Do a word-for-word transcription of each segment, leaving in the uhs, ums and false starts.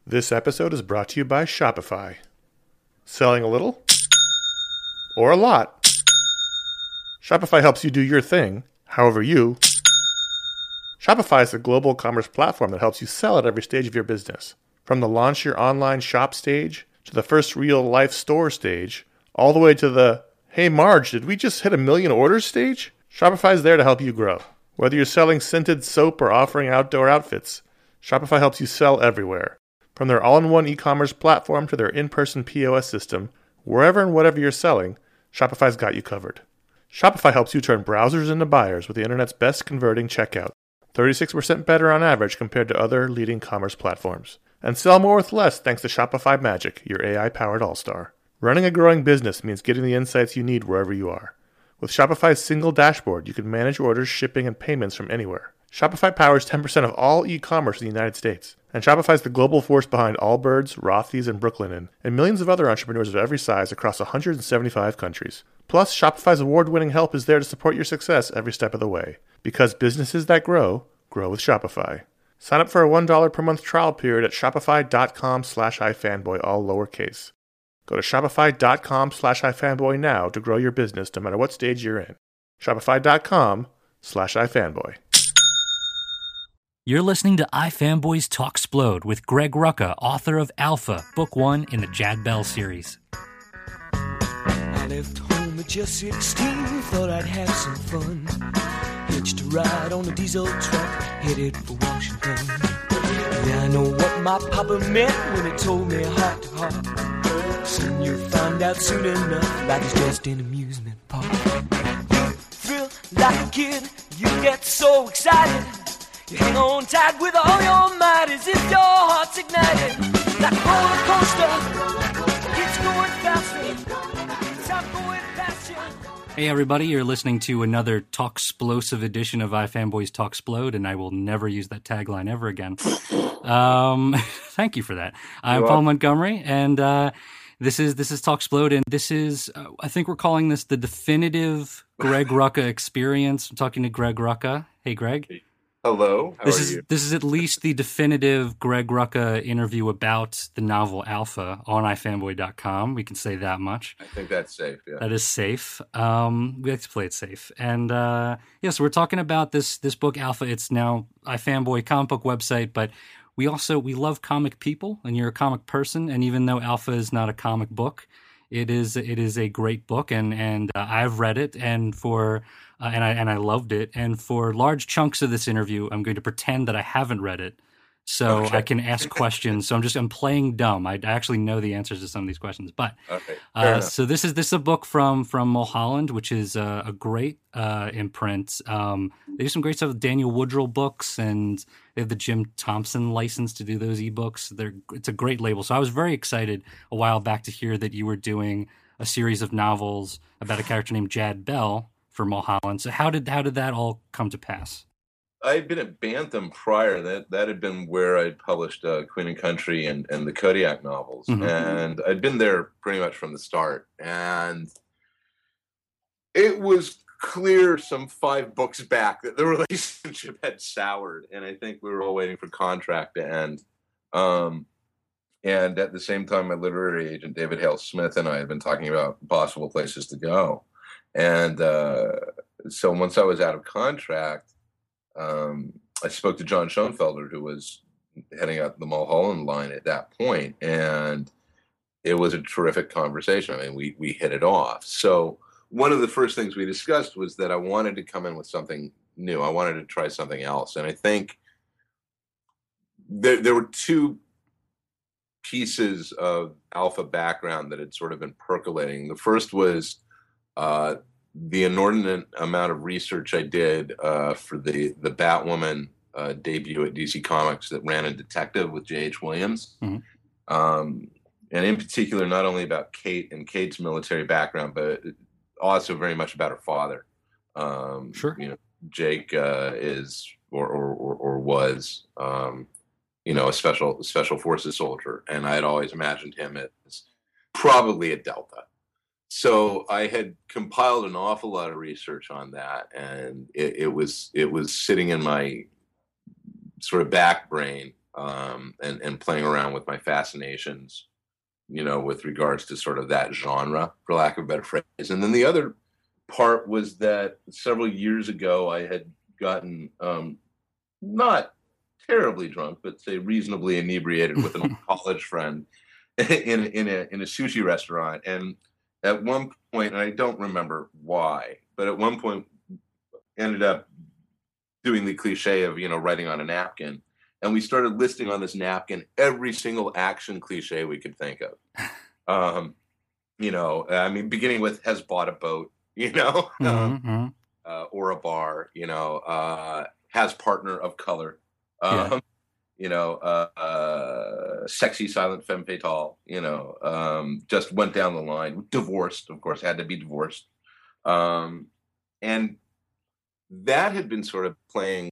This episode is brought to you by Shopify. Selling a little or a lot? Shopify helps you do your thing, however you. Shopify is a global commerce platform that helps you sell at every stage of your business. From the launch your online shop stage, to the first real-life store stage, all the way to the, hey Marge, did we just hit a million orders stage? Shopify is there to help you grow. Whether you're selling scented soap or offering outdoor outfits, Shopify helps you sell everywhere. From their all-in-one e-commerce platform to their in-person P O S system, wherever and whatever you're selling, Shopify's got you covered. Shopify helps you turn browsers into buyers with the internet's best converting checkout, thirty-six percent better on average compared to other leading commerce platforms. And sell more with less thanks to Shopify Magic, your A I-powered all-star. Running a growing business means getting the insights you need wherever you are. With Shopify's single dashboard, you can manage orders, shipping, and payments from anywhere. Shopify powers ten percent of all e-commerce in the United States. And Shopify is the global force behind Allbirds, Rothy's, and Brooklinen, and millions of other entrepreneurs of every size across one hundred seventy-five countries. Plus, Shopify's award-winning help is there to support your success every step of the way. Because businesses that grow, grow with Shopify. Sign up for a one dollar per month trial period at shopify.com slash ifanboy, all lowercase. Go to shopify.com slash ifanboy now to grow your business no matter what stage you're in. Shopify.com slash ifanboy. You're listening to iFanboys Talksplode with Greg Rucka, author of Alpha, book one in the Jad Bell series. I left home at just sixteen, thought I'd have some fun. Hitched a ride on a diesel truck, headed for Washington. Yeah, I know what my papa meant when he told me heart to heart. Soon you'll find out soon enough, life is just an amusement park. You feel like a kid, you get so excited. You hang on tight with all your might as if your heart's ignited. Like a roller coaster, it's going faster. Time going past you. Hey everybody, you're listening to another Talksplosive edition of iFanboys Talksplode, and I will never use that tagline ever again. Um, thank you for that. I'm You're Paul welcome. Montgomery, and uh, this is this is Talksplode, and this is uh, I think we're calling this the definitive Greg Rucka experience. I'm talking to Greg Rucka. Hey, Greg. Hello, how This are is you? this is at least the definitive Greg Rucka interview about the novel Alpha on i fanboy dot com. We can say that much. I think that's safe, yeah. That is safe. Um, we like to play it safe. And uh, yes, yeah, so we're talking about this this book Alpha. It's now iFanboy comic book website, but we also we love comic people, and you're a comic person. And even though Alpha is not a comic book, it is it is a great book, and and uh, I've read it, and for uh, and I and I loved it. And for large chunks of this interview, I'm going to pretend that I haven't read it, so Okay. I can ask questions. So I'm just I'm playing dumb. I actually know the answers to some of these questions, but Okay, fair uh, enough. so this is this is a book from from Mulholland, which is a, a great uh, imprint. Um, they do some great stuff with Daniel Woodrell books, and they have the Jim Thompson license to do those ebooks. They're it's a great label. So I was very excited a while back to hear that you were doing a series of novels about a character named Jad Bell for Mulholland. So how did how did that all come to pass? I had been at Bantam prior. That that had been where I'd published uh, Queen and Country and, and the Kodiak novels. Mhm. And I'd been there pretty much from the start. And it was clear some five books back that the relationship had soured. And I think we were all waiting for contract to end. Um, and at the same time, my literary agent, David Hale Smith, and I had been talking about possible places to go. And uh, so once I was out of contract, um, I spoke to John Schoenfelder, who was heading up the Mulholland line at that point, and it was a terrific conversation. I mean, we we hit it off. So one of the first things we discussed was that I wanted to come in with something new. I wanted to try something else, and I think there there were two pieces of Alpha background that had sort of been percolating. The first was uh, the inordinate amount of research I did uh, for the the Batwoman uh, debut at D C Comics that ran in Detective with J H. Williams. Mm-hmm. Um, and in particular, not only about Kate and Kate's military background, but also very much about her father. Um, Sure. You know, Jake uh, is or or, or, or was um, you know a special special forces soldier, and I had always imagined him as probably a Delta. So I had compiled an awful lot of research on that, and it, it was it was sitting in my sort of back brain um, and and playing around with my fascinations, you know, with regards to sort of that genre, for lack of a better phrase. And then the other part was that several years ago I had gotten um, not terribly drunk, but say reasonably inebriated with an college friend in in a in a sushi restaurant. And at one point, and I don't remember why, but at one point ended up doing the cliche of, you know, writing on a napkin. And we started listing on this napkin every single action cliche we could think of. Um, you know, I mean, beginning with has bought a boat, you know, Mm-hmm. um, uh, or a bar, you know, uh, has partner of color, um, Yeah. you know, uh, uh, sexy silent femme fatale, you know, um, just went down the line. Divorced, of course, had to be divorced. Um, and that had been sort of playing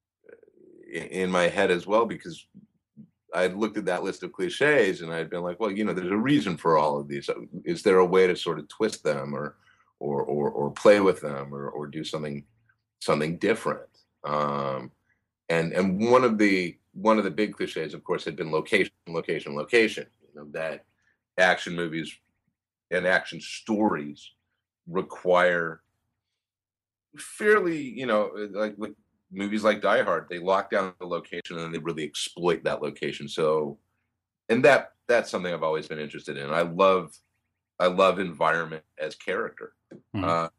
in my head as well, because I looked at that list of cliches and I'd been like, well, you know, there's a reason for all of these. Is there a way to sort of twist them or or or, or play with them or or do something something different? Um, and and one of the one of the big cliches, of course, had been location, location, location. You know, that action movies and action stories require fairly, you know, like like movies like Die Hard, they lock down the location and they really exploit that location. So, and that that's something I've always been interested in. I love I love environment as character. Mhm. Uh,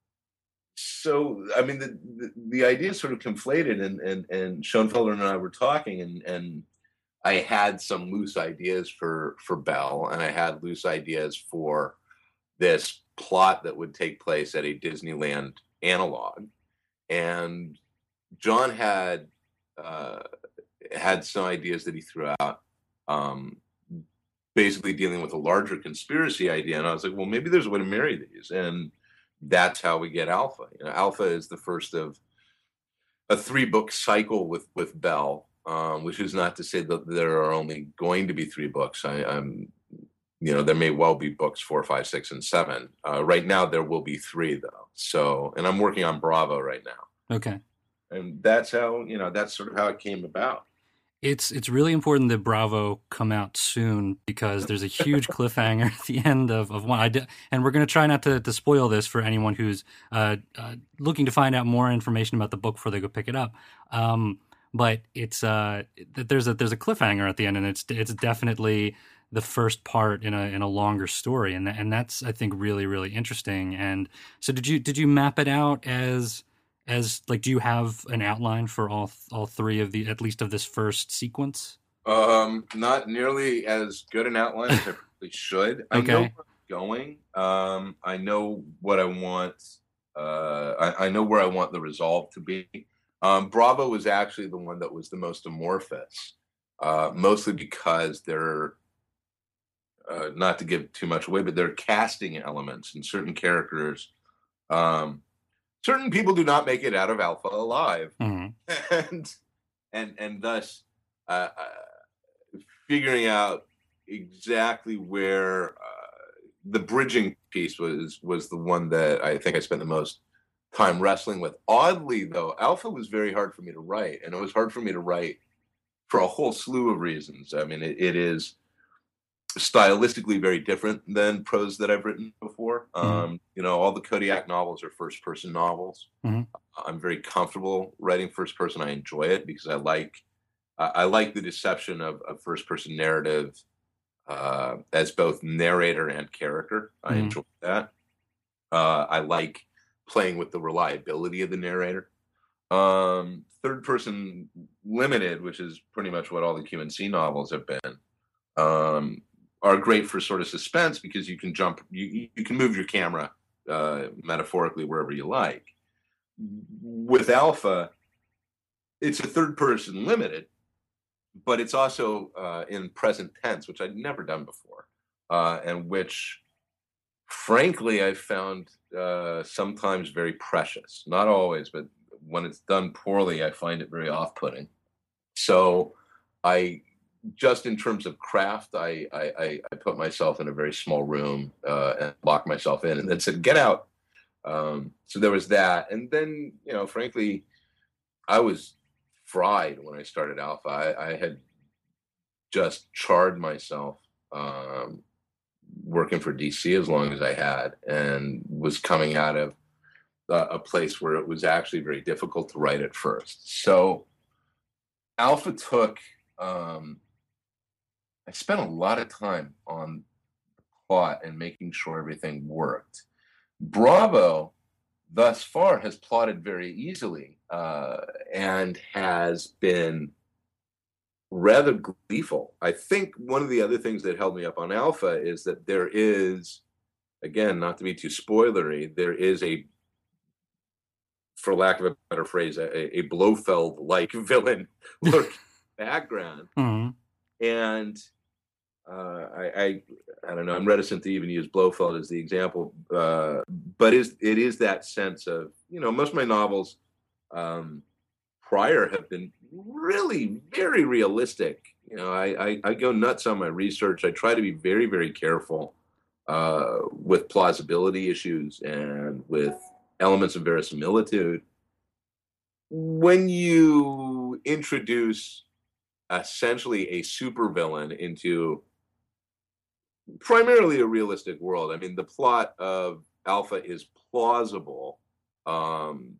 so, I mean, the, the the idea sort of conflated, and and and Schoenfelder and I were talking, and and I had some loose ideas for for Belle, and I had loose ideas for this plot that would take place at a Disneyland analog, and John had uh, had some ideas that he threw out, um, basically dealing with a larger conspiracy idea. And I was like, well, maybe there's a way to marry these, and that's how we get Alpha. You know, Alpha is the first of a three book cycle with with Belle, um, which is not to say that there are only going to be three books. I, I'm, you know, there may well be books four, five, six, and seven. Uh, right now, there will be three though. So, and I'm working on Bravo right now. Okay. And that's how, you know, that's sort of how it came about. It's it's really important that Bravo come out soon, because there's a huge cliffhanger at the end of, of one. I did, and we're going to try not to, to spoil this for anyone who's uh, uh, looking to find out more information about the book before they go pick it up. Um, but it's uh, there's a there's a cliffhanger at the end, and it's it's definitely the first part in a in a longer story, and and that's, I think, really really interesting. And so, did you did you map it out as As like, do you have an outline for all all three of the, at least of this first sequence? Um, not nearly as good an outline as I probably should. I Okay. know where I'm going. Um, I know what I want. Uh, I, I know where I want the resolve to be. Um, Bravo was actually the one that was the most amorphous, uh, mostly because they're, uh, not to give too much away, but they're casting elements and certain characters. Um, certain people do not make it out of Alpha alive. Mm-hmm. and and and thus uh, uh, figuring out exactly where uh, the bridging piece was was the one that I think I spent the most time wrestling with. Oddly, though, Alpha was very hard for me to write, and it was hard for me to write for a whole slew of reasons. I mean, it, it is stylistically very different than prose that I've written before. Mm-hmm. Um, you know, all the Kodiak novels are first-person novels. Mm-hmm. I'm very comfortable writing first-person. I enjoy it because I like uh, I like the deception of, of first-person narrative uh, as both narrator and character. I Mm-hmm. enjoy that. Uh, I like playing with the reliability of the narrator. Um, third-person limited, which is pretty much what all the Q and C novels have been, um, are great for sort of suspense because you can jump, you, you can move your camera uh, metaphorically wherever you like. With Alpha, it's a third person limited, but it's also uh, in present tense, which I'd never done before, uh, and which, frankly, I've found uh, sometimes very precious. Not always, but when it's done poorly, I find it very off-putting. So I... just in terms of craft, I, I, I put myself in a very small room uh, and locked myself in and then said, get out. Um, so there was that. And then, you know, frankly, I was fried when I started Alpha. I, I had just charred myself um, working for D C as long as I had, and was coming out of uh, a place where it was actually very difficult to write at first. So Alpha took, um, I spent a lot of time on the plot and making sure everything worked. Bravo, thus far, has plotted very easily uh, and has been rather gleeful. I think one of the other things that held me up on Alpha is that there is, again, not to be too spoilery, there is a, for lack of a better phrase, a, a Blofeld-like villain lurking in the background. Mm-hmm. And uh, I, I, I don't know, I'm reticent to even use Blofeld as the example, uh, but is, it is that sense of, you know, most of my novels um, prior have been really very realistic. You know, I, I, I go nuts on my research. I try to be very, very careful uh, with plausibility issues and with elements of verisimilitude. When you introduce essentially a supervillain into primarily a realistic world, I mean, the plot of Alpha is plausible, um,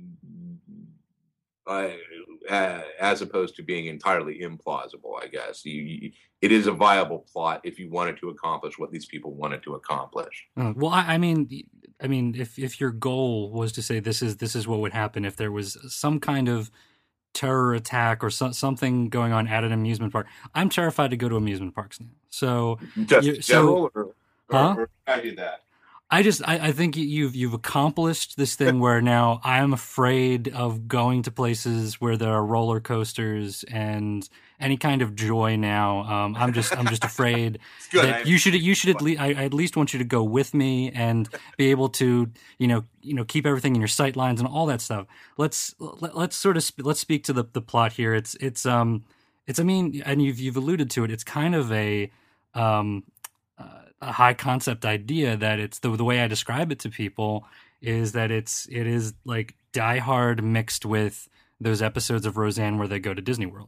I, uh, as opposed to being entirely implausible, I guess. You, you, it is a viable plot if you wanted to accomplish what these people wanted to accomplish. Uh, well, I, I mean, I mean, if if your goal was to say this is this is what would happen if there was some kind of terror attack or so, something going on at an amusement park, I'm terrified to go to amusement parks now. So, just general, so, or, huh? or, or I do that. I just, I, I think you've you've accomplished this thing where now I'm afraid of going to places where there are roller coasters and any kind of joy. Now, um, I'm just, I'm just afraid that you should, you should at least, I, I at least want you to go with me and be able to, you know, you know, keep everything in your sight lines and all that stuff. Let's let, let's sort of sp- let's speak to the the plot here. It's it's um it's I mean, and you've you've alluded to it. It's kind of a um. Uh, a high concept idea that it's the the way I describe it to people is that it's it is like Die Hard mixed with those episodes of Roseanne where they go to Disney World.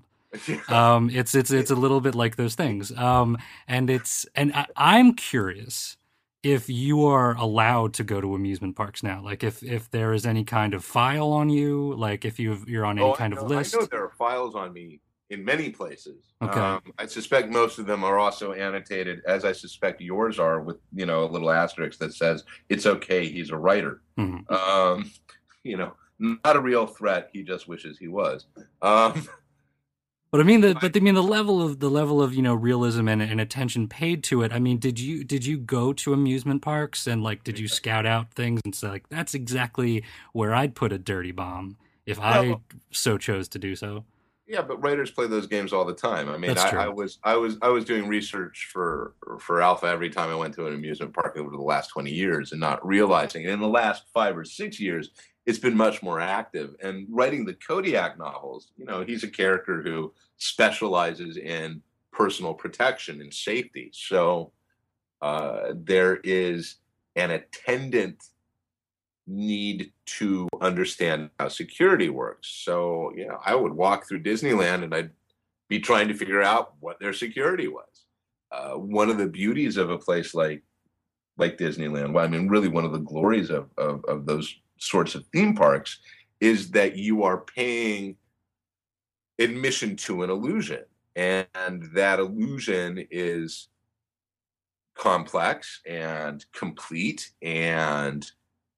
um, it's it's it's a little bit like those things, um, and it's and I, I'm curious if you are allowed to go to amusement parks now, like if if there is any kind of file on you, like if you you're on any oh, kind know, of list. I know there are files on me in many places. Okay. Um, I suspect most of them are also annotated, as I suspect yours are, with, you know, a little asterisk that says, it's okay, he's a writer. Mm-hmm. Um, you know, not a real threat, he just wishes he was. Um, but I mean, the, but I mean, the level of, the level of, you know, realism and, and attention paid to it. I mean, did you, did you go to amusement parks and like, did you scout out things and say like, that's exactly where I'd put a dirty bomb if I well, so chose to do so? Yeah, but writers play those games all the time. I mean, I, I was I was I was doing research for for Alpha every time I went to an amusement park over the last twenty years, and not realizing. And in the last five or six years, it's been much more active. And writing the Kodiak novels, you know, he's a character who specializes in personal protection and safety. So uh, there is an attendant need to understand how security works. So, you know, I would walk through Disneyland and I'd be trying to figure out what their security was. Uh, one of the beauties of a place like like Disneyland, well, I mean, really one of the glories of, of, of those sorts of theme parks is that you are paying admission to an illusion. And that illusion is complex and complete and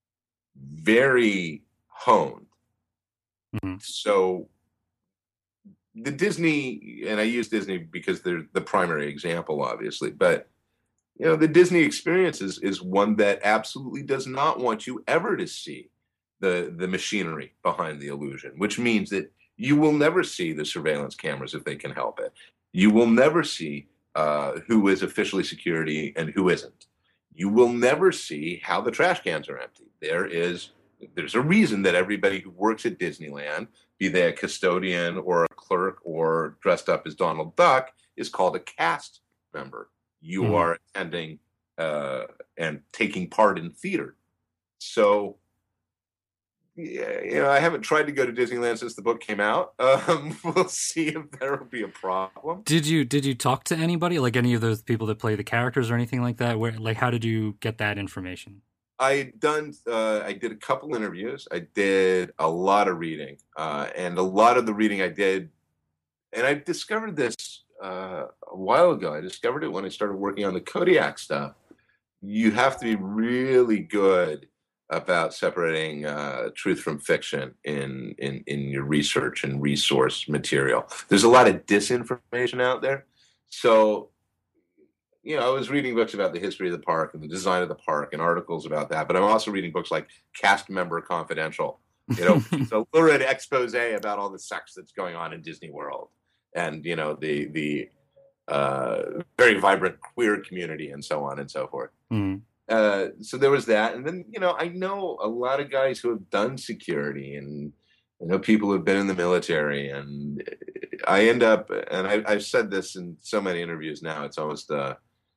very honed. Mm-hmm. So the Disney, and I use Disney because they're the primary example, obviously, but you know, the Disney experience is, is one that absolutely does not want you ever to see the, the machinery behind the illusion, which means that you will never see the surveillance cameras if they can help it. You will never see uh, who is officially security and who isn't. You will never see how the trash cans are empty. There is, there's a reason that everybody who works at Disneyland, be they a custodian or a clerk or dressed up as Donald Duck, is called a cast member. You mm-hmm. are attending uh, and taking part in theater. So, yeah, you know, I haven't tried to go to Disneyland since the book came out. Um, we'll see if there will be a problem. Did you did you talk to anybody, like any of those people that play the characters or anything like that? Where, like, how did you get that information? I done. Uh, I did a couple interviews. I did a lot of reading, uh, and a lot of the reading I did, and I discovered this uh, a while ago. I discovered it when I started working on the Kodiak stuff. You have to be really good about separating uh, truth from fiction in, in in your research and resource material. There's a lot of disinformation out there, so. You know, I was reading books about the history of the park and the design of the park and articles about that, but I'm also reading books like Cast Member Confidential, you know, it's a lurid expose about all the sex that's going on in Disney World and, you know, the the uh, very vibrant queer community and so on and so forth. Mm. Uh, so there was that. And then, you know, I know a lot of guys who have done security, and I know people who've been in the military, and I end up, and I, I've said this in so many interviews now, it's almost uh,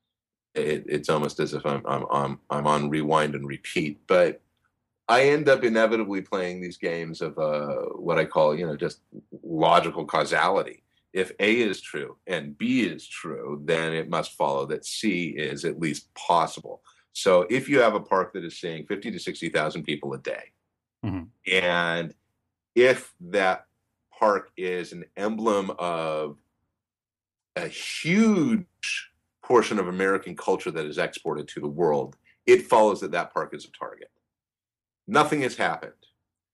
It, it's almost as if I'm, I'm I'm I'm on rewind and repeat, but I end up inevitably playing these games of uh, what I call, you know, just logical causality. If A is true and B is true, then it must follow that C is at least possible. So if you have a park that is seeing fifty to sixty thousand people a day, mm-hmm. and if that park is an emblem of a huge portion of American culture that is exported to the world, it follows that that park is a target. Nothing has happened.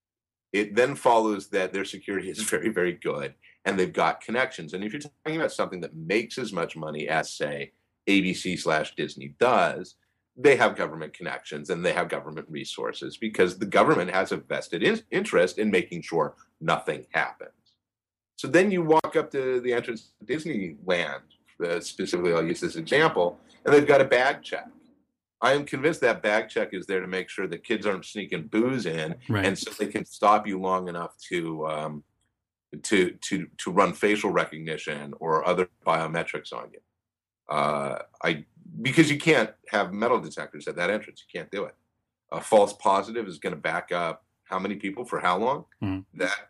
It then follows that their security is very, very good, and they've got connections. And if you're talking about something that makes as much money as, say, A B C slash Disney does, they have government connections and they have government resources because the government has a vested in- interest in making sure nothing happens. So then you walk up to the entrance to Disneyland, Uh, specifically, I'll use this example, and they've got a bag check. I am convinced that bag check is there to make sure that kids aren't sneaking booze in, right. and so they can stop you long enough to um, to to to run facial recognition or other biometrics on you. Uh, I because you can't have metal detectors at that entrance. You can't do it. A false positive is going to back up how many people for how long. Mm. That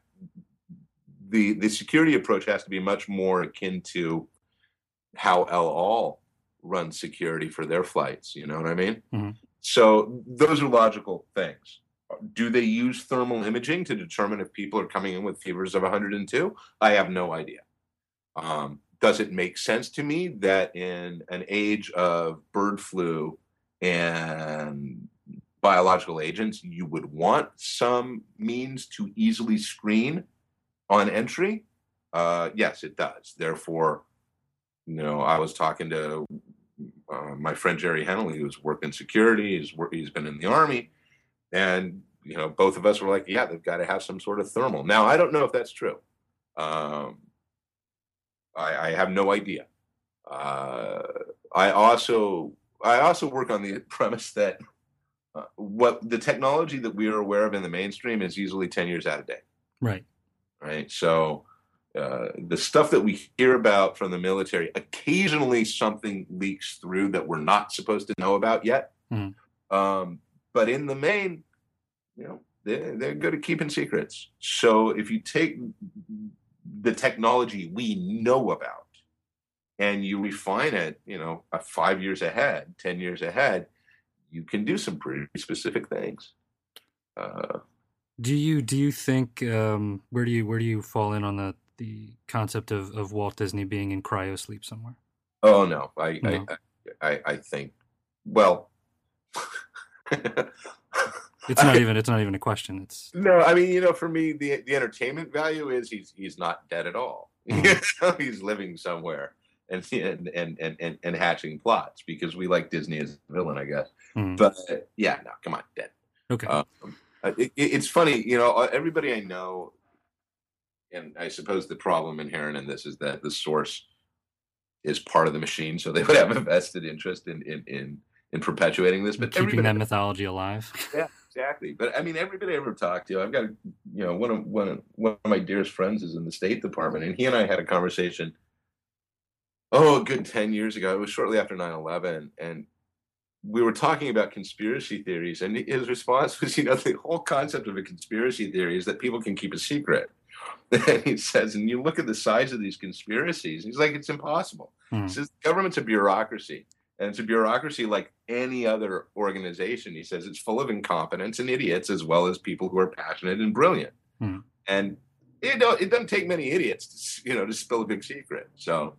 the the security approach has to be much more akin to how El Al runs security for their flights. You know what I mean? Mm-hmm. So those are logical things. Do they use thermal imaging to determine if people are coming in with fevers of one hundred two? I have no idea. Um, does it make sense to me that in an age of bird flu and biological agents, you would want some means to easily screen on entry? Uh, yes, it does. Therefore, you know, I was talking to uh, my friend Jerry Henley, who's worked in security. He's work, he's been in the Army, and you know, both of us were like, "Yeah, they've got to have some sort of thermal." Now, I don't know if that's true. Um, I, I have no idea. Uh, I also I also work on the premise that uh, what the technology that we are aware of in the mainstream is usually ten years out of date. Right. Right. So. Uh, the stuff that we hear about from the military, occasionally something leaks through that we're not supposed to know about yet. Mm. Um, but in the main, you know, they're, they're good at keeping secrets. So if you take the technology we know about and you refine it, you know, uh, five years ahead, ten years ahead, you can do some pretty specific things. Uh, do you do you think um, where do you where do you fall in on the the concept of, of Walt Disney being in cryo sleep somewhere? Oh no, I no. I, I I think well. It's not I, even it's not even a question. It's no, I mean, you know, for me, the the entertainment value is he's he's not dead at all. Mm-hmm. He's living somewhere and and, and and and hatching plots because we like Disney as a villain, I guess. Mm-hmm. But uh, yeah, no, come on, dead. Okay. Um, it, it's funny, you know, everybody I know. And I suppose the problem inherent in this is that the source is part of the machine, so they would have a vested interest in in in, in perpetuating this. But keeping that mythology alive. Yeah, exactly. But I mean, everybody I ever talked to, I've got, you know, one of one of one of my dearest friends is in the State Department, and he and I had a conversation. Oh, a good ten years ago. It was shortly after nine eleven, and we were talking about conspiracy theories, and his response was, you know, the whole concept of a conspiracy theory is that people can keep a secret. And he says, and you look at the size of these conspiracies, he's like, it's impossible. Hmm. He says, government's a bureaucracy, and it's a bureaucracy like any other organization. He says it's full of incompetents and idiots, as well as people who are passionate and brilliant. Hmm. And it don't, it doesn't take many idiots to, you know, to spill a big secret. So,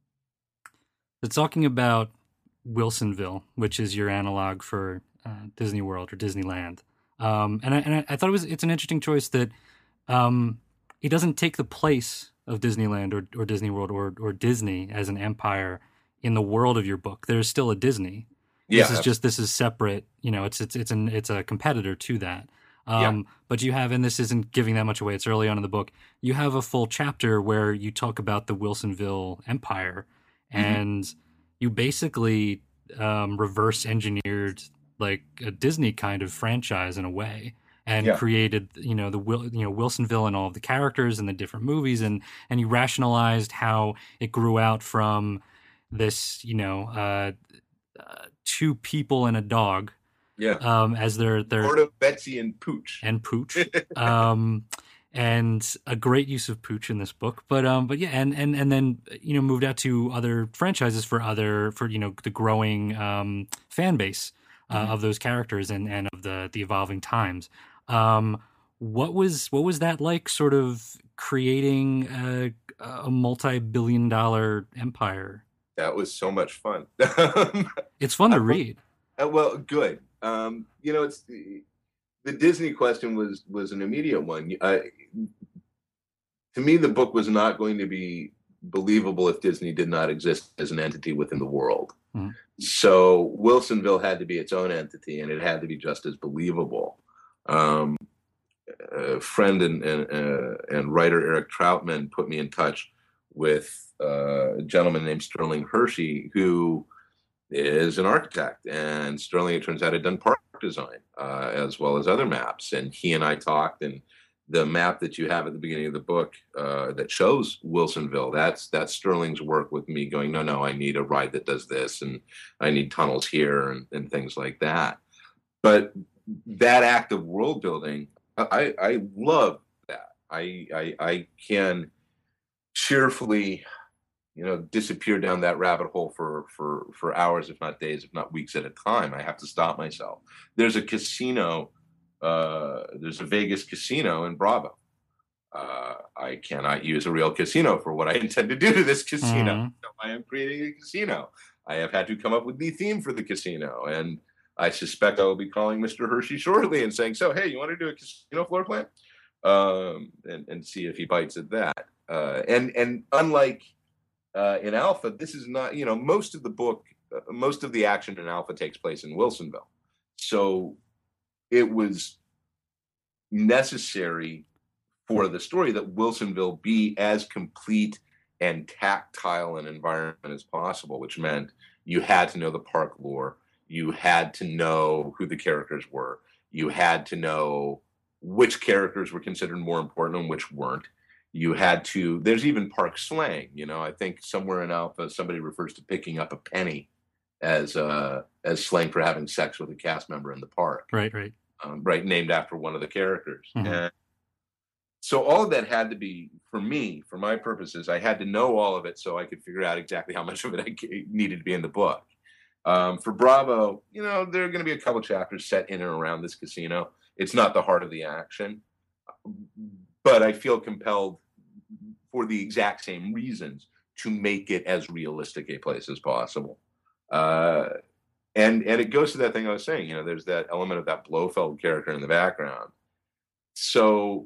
so talking about Wilsonville, which is your analog for uh, Disney World or Disneyland, um, and I, and I thought it was it's an interesting choice that um, it doesn't take the place of Disneyland or, or Disney World or or Disney as an empire in the world of your book. There's still a Disney. yeah, This is just this is separate. You know, it's it's it's an it's a competitor to that. Um, Yeah. But you have, and this isn't giving that much away. It's early on in the book. You have a full chapter where you talk about the Wilsonville Empire, Mhm. and you basically um, reverse engineered like a Disney kind of franchise in a way, and Yeah. created you know the Wil- you know Wilsonville and all of the characters and the different movies, and and you rationalized how it grew out from this you know uh, uh, two people and a dog yeah. um, as their their Gordo, Betsy, and Pooch. and Pooch, um, and a great use of Pooch in this book. But um, but yeah, and and and then you know moved out to other franchises for other for you know the growing um, fan base uh, Mhm. of those characters and and of the the evolving times. Um, what was what was that like? Sort of creating a, a multi-billion dollar empire. That was so much fun. It's fun to I- read. Uh, well, good. Um, you know, it's the, the Disney question was was an immediate one. Uh, to me, the book was not going to be believable if Disney did not exist as an entity within the world. Mhm. So Wilsonville had to be its own entity, and it had to be just as believable. Um, a friend and and, uh, and writer Eric Troutman put me in touch with uh, a gentleman named Sterling Hershey, who is an architect, and Sterling, it turns out, had done park design uh, as well as other maps. And he and I talked, and the map that you have at the beginning of the book uh, that shows Wilsonville, that's that's Sterling's work with me going, no, no, I need a ride that does this, and I need tunnels here, and, and things like that. But that act of world building, I, I love that. I, I I can cheerfully, you know, disappear down that rabbit hole for for for hours, if not days, if not weeks at a time. I have to stop myself. There's a casino. Uh, there's a Vegas casino in Bravo. Uh, I cannot use a real casino for what I intend to do to this casino. Mhm. So I am creating a casino. I have had to come up with the theme for the casino, and I suspect I will be calling Mister Hershey shortly and saying, "So, hey, you want to do a casino floor plan?" Um, and and see if he bites at that. Uh, and and unlike uh, in Alpha, this is not, you know, most of the book, uh, most of the action in Alpha takes place in Wilsonville. So it was necessary for the story that Wilsonville be as complete and tactile an environment as possible, which meant you had to know the park lore. You had to know who the characters were. You had to know which characters were considered more important and which weren't. You had to, there's even park slang, you know, I think somewhere in Alpha, somebody refers to picking up a penny as uh, as slang for having sex with a cast member in the park, Right, right. um, right, named after one of the characters. Mhm. And so all of that had to be, for me, for my purposes, I had to know all of it so I could figure out exactly how much of it I g- needed to be in the book. Um, for Bravo, you know, there are going to be a couple chapters set in and around this casino. It's not the heart of the action, but I feel compelled for the exact same reasons to make it as realistic a place as possible. Uh, and and it goes to that thing I was saying, you know, there's that element of that Blofeld character in the background. So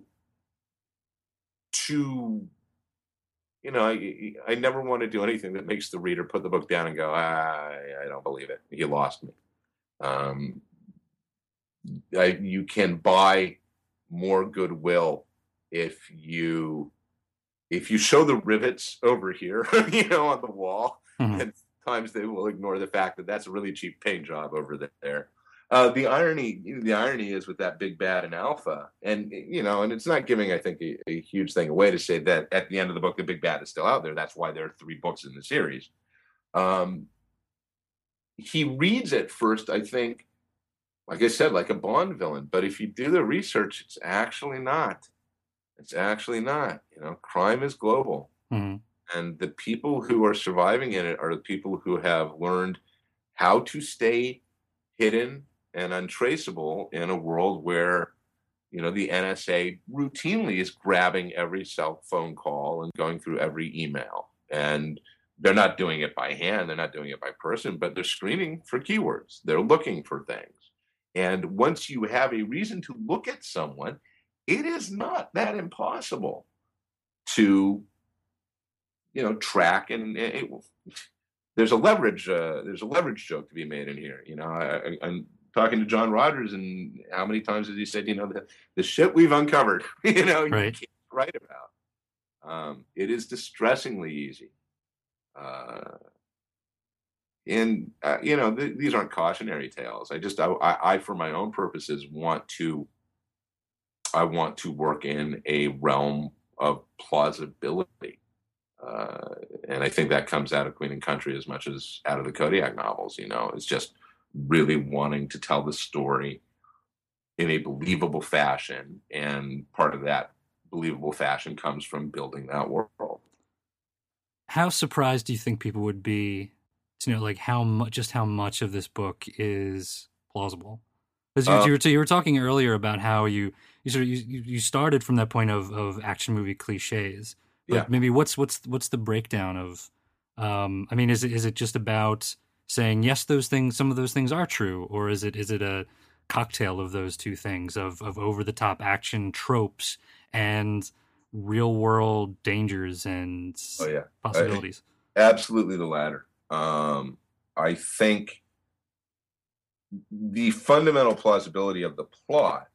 to, you know, I, I never want to do anything that makes the reader put the book down and go, ah, I don't believe it. You lost me. Um, I, you can buy more goodwill if you if you show the rivets over here, you know, on the wall. Mhm. And sometimes they will ignore the fact that that's a really cheap paint job over there. Uh, the irony, the irony is with that big bad in Alpha, and you know, and it's not giving, I think, a, a huge thing away to say that at the end of the book, the big bad is still out there. That's why there are three books in the series. Um, he reads at first, I think, like I said, like a Bond villain. But if you do the research, it's actually not. It's actually not. You know, crime is global. Mm-hmm. And the people who are surviving in it are the people who have learned how to stay hidden and untraceable in a world where, you know, the N S A routinely is grabbing every cell phone call and going through every email. And they're not doing it by hand. They're not doing it by person, but they're screening for keywords. They're looking for things. And once you have a reason to look at someone, it is not that impossible to, you know, track and it, there's a leverage. Uh, there's a leverage joke to be made in here. You know, I, I, I'm talking to John Rogers, and how many times has he said, you know, the, the shit we've uncovered, you know, right. you can't write about. Um, it is distressingly easy. Uh, and uh, you know, th- these aren't cautionary tales. I just, I, I, I, for my own purposes, want to, I want to work in a realm of plausibility. Uh, and I think that comes out of Queen and Country as much as out of the Kodiak novels. You know, it's just really wanting to tell the story in a believable fashion. And part of that believable fashion comes from building that world. How surprised do you think people would be to know, like, how much, just how much of this book is plausible? Because you, uh, you, were, you were talking earlier about how you you sort of you, you started from that point of, of action movie cliches. But yeah. maybe what's what's what's the breakdown of? Um, I mean, is it is it just about saying yes, those things, some of those things are true, or is it is it a cocktail of those two things of of over the top action tropes and real world dangers and oh, yeah. possibilities? I, absolutely the latter. Um, I think the fundamental plausibility of the plot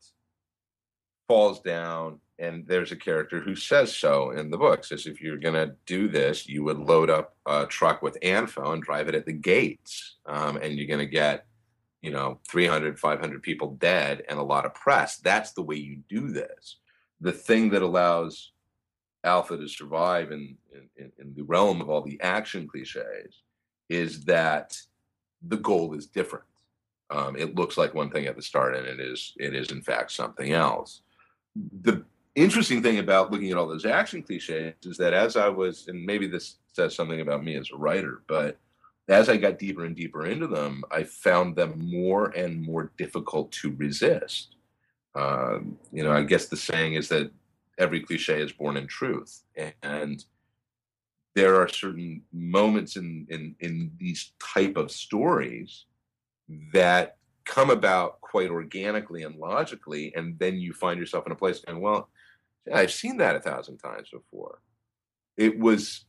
falls down, and there's a character who says so in the book. Says, if you're going to do this, you would load up a truck with ANFO and drive it at the gates, um, and you're going to get, you know, three hundred, five hundred people dead and a lot of press. That's the way you do this. The thing that allows Alpha to survive in, in, in the realm of all the action cliches is that the goal is different. Um, it looks like one thing at the start, and it is it is in fact something else. The interesting thing about looking at all those action cliches is that as I was, and maybe this says something about me as a writer, but as I got deeper and deeper into them, I found them more and more difficult to resist. Um, you know, I guess the saying is that every cliche is born in truth, and there are certain moments in in, in these type of stories that come about quite organically and logically, and then you find yourself in a place going, well, yeah, I've seen that a thousand times before. It was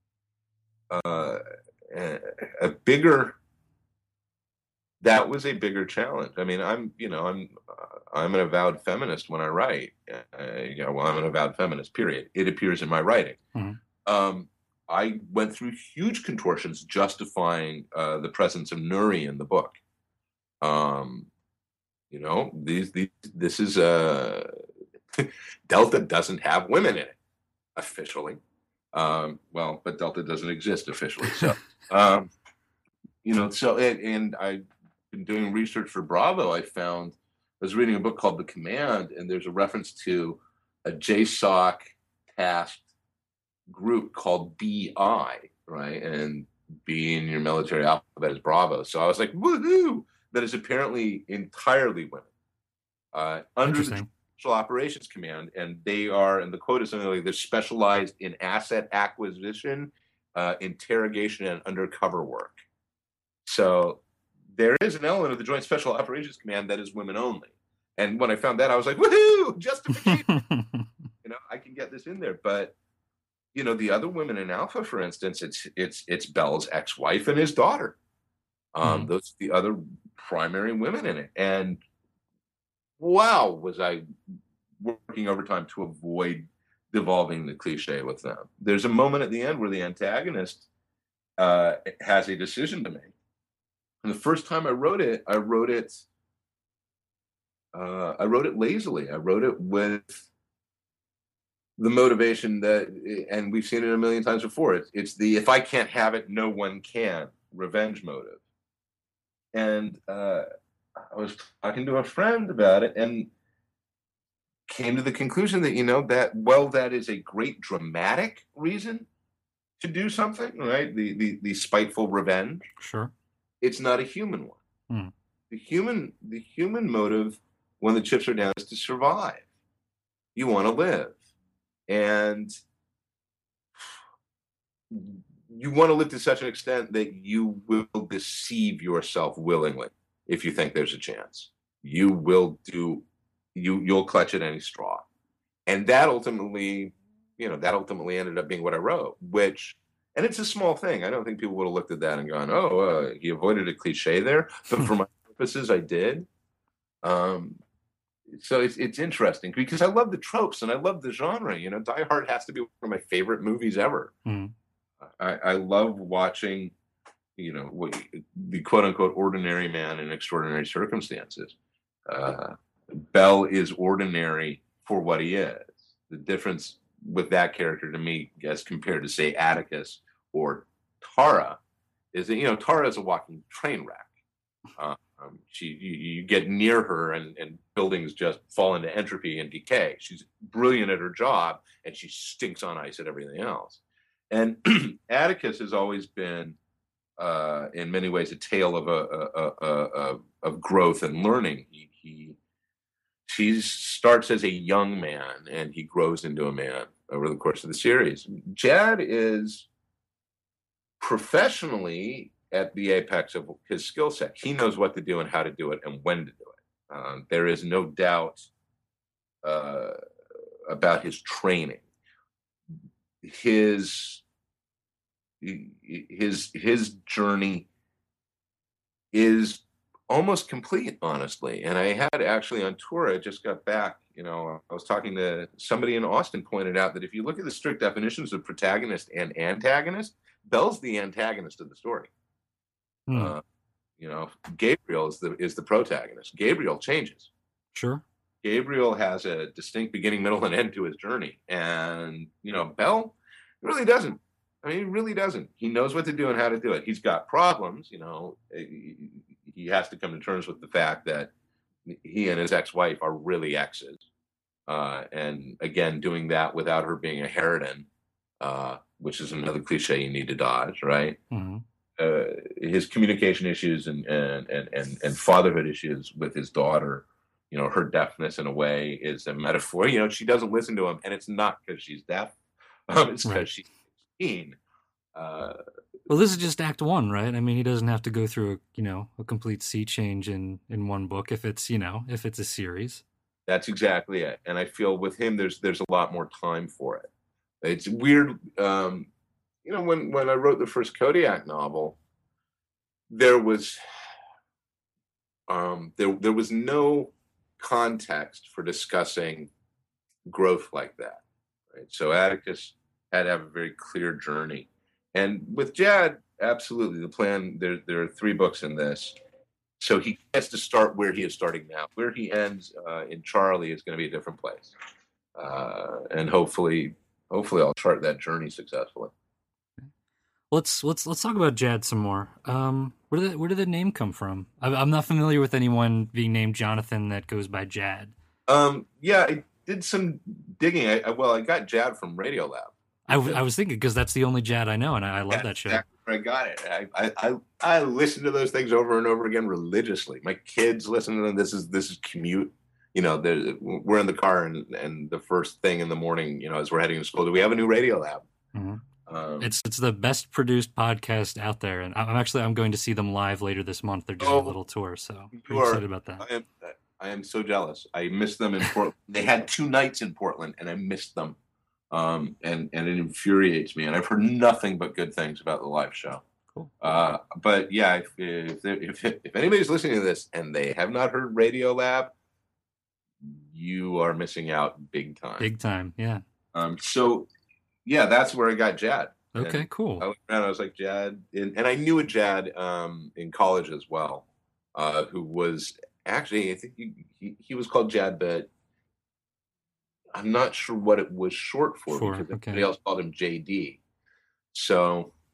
uh, a, a bigger, that was a bigger challenge. I mean, I'm, you know, I'm, uh, I'm an avowed feminist when I write. Uh, you know, well, I'm an avowed feminist, period. It appears in my writing. Mm-hmm. Um, I went through huge contortions justifying uh, the presence of Nuri in the book. Um, you know, these, these, this is a uh, Delta doesn't have women in it officially. Um, well, but Delta doesn't exist officially. So, um, you know, so, and, and I've been doing research for Bravo. I found, I was reading a book called The Command, and there's a reference to a J SOC tasked group called B I, right? And B in your military alphabet is Bravo. So I was like, woohoo! That is apparently entirely women uh, under the Special Operations Command, and they are, and the quote is something like, they're specialized in asset acquisition, uh, interrogation, and undercover work. So there is an element of the Joint Special Operations Command that is women only. And when I found that, I was like, woohoo! Justification! You know, I can get this in there. But, you know, the other women in Alpha, for instance, it's it's it's Bell's ex-wife and his daughter. Um, mm-hmm. Those are the other primary women in it. And wow, was I working overtime to avoid devolving the cliche with them. There's a moment at the end where the antagonist uh, has a decision to make. And the first time I wrote it, I wrote it, uh, I wrote it lazily. I wrote it with the motivation that, and we've seen it a million times before, it's, it's the, if I can't have it, no one can, revenge motive. and uh, I was talking to a friend about it, and came to the conclusion that, you know, that, well, that is a great dramatic reason to do something, right? The the, the spiteful revenge. Sure. It's not a human one. Hmm. The human the human motive when the chips are down is to survive. You want to live. And you want to live to such an extent that you will deceive yourself willingly if you think there's a chance. You will do you you'll clutch at any straw. And that ultimately, you know, that ultimately ended up being what I wrote, which, and it's a small thing. I don't think people would have looked at that and gone, oh, uh, he avoided a cliche there. But for my purposes, I did. Um, so it's it's interesting because I love the tropes and I love the genre. You know, Die Hard has to be one of my favorite movies ever. Mm. I, I love watching, you know, what, the quote unquote ordinary man in extraordinary circumstances. Uh, Bell is ordinary for what he is. The difference with that character to me, as compared to, say, Atticus or Tara, is that, you know, Tara is a walking train wreck. Uh, um, she, you, you get near her and, and buildings just fall into entropy and decay. She's brilliant at her job, and she stinks on ice at everything else. And Atticus has always been, uh, in many ways, a tale of a, a, a, a of growth and learning. He, he He starts as a young man and he grows into a man over the course of the series. Jad is professionally at the apex of his skill set. He knows what to do and how to do it and when to do it. Um, there is no doubt uh, about his training. His his his journey is almost complete, honestly. And I had actually on tour, I just got back, you know, I was talking to somebody in Austin, pointed out that if you look at the strict definitions of protagonist and antagonist, Bell's the antagonist of the story. Hmm. Uh, you know, Gabriel is the is the protagonist. Gabriel changes. Sure. Gabriel has a distinct beginning, middle, and end to his journey. And, you know, Bell really doesn't. I mean, he really doesn't. He knows what to do and how to do it. He's got problems, you know. He has to come to terms with the fact that he and his ex-wife are really exes. Uh, and again, doing that without her being a harridan, uh, which is another cliche you need to dodge, right? Mm-hmm. Uh, his communication issues and, and, and, and, and fatherhood issues with his daughter, you know, her deafness in a way is a metaphor. You know, she doesn't listen to him, and it's not because she's deaf. Um, it's because right. she's sixteen. Uh, well, this is just act one, right? I mean, he doesn't have to go through, a, you know, a complete sea change in, in one book if it's, you know, if it's a series. That's exactly it. And I feel with him, there's there's a lot more time for it. It's weird. Um, you know, when, when I wrote the first Kodiak novel, there was um, there there was no context for discussing growth like that. Right? So Atticus had to have a very clear journey. And with Jad, absolutely, the plan, there, there are three books in this. So he has to start where he is starting now. Where he ends uh, in Charlie is going to be a different place. Uh, and hopefully, hopefully I'll chart that journey successfully. Let's let's let's talk about Jad some more. Um, where did the, where did the name come from? I'm not familiar with anyone being named Jonathan that goes by Jad. Um, yeah, I did some digging. I, I, well, I got Jad from Radiolab. I, I was thinking because that's the only Jad I know, and I, I love That's that show. Exactly where I got it. I, I I I listen to those things over and over again religiously. My kids listen to them. This is this is commute. You know, we're in the car, and and the first thing in the morning, you know, as we're heading to school, do we have a new Radiolab? Mm-hmm. Um, it's it's the best produced podcast out there, and I'm actually I'm going to see them live later this month. They're doing oh, a little tour, so I'm pretty are, excited about that. I am I am so jealous. I missed them in Portland. They had two nights in Portland, and I missed them. Um, and, and it infuriates me. And I've heard nothing but good things about the live show. Cool. Uh, but yeah, if, if, if, if anybody's listening to this and they have not heard Radiolab, you are missing out big time. Big time, yeah. Um, so yeah, that's where I got Jad. Okay, and cool. I, around, I was like Jad, and, and I knew a Jad um, in college as well, uh, who was actually, I think he, he, he was called Jad, but I'm not sure what it was short for, for because okay. everybody else called him J D. So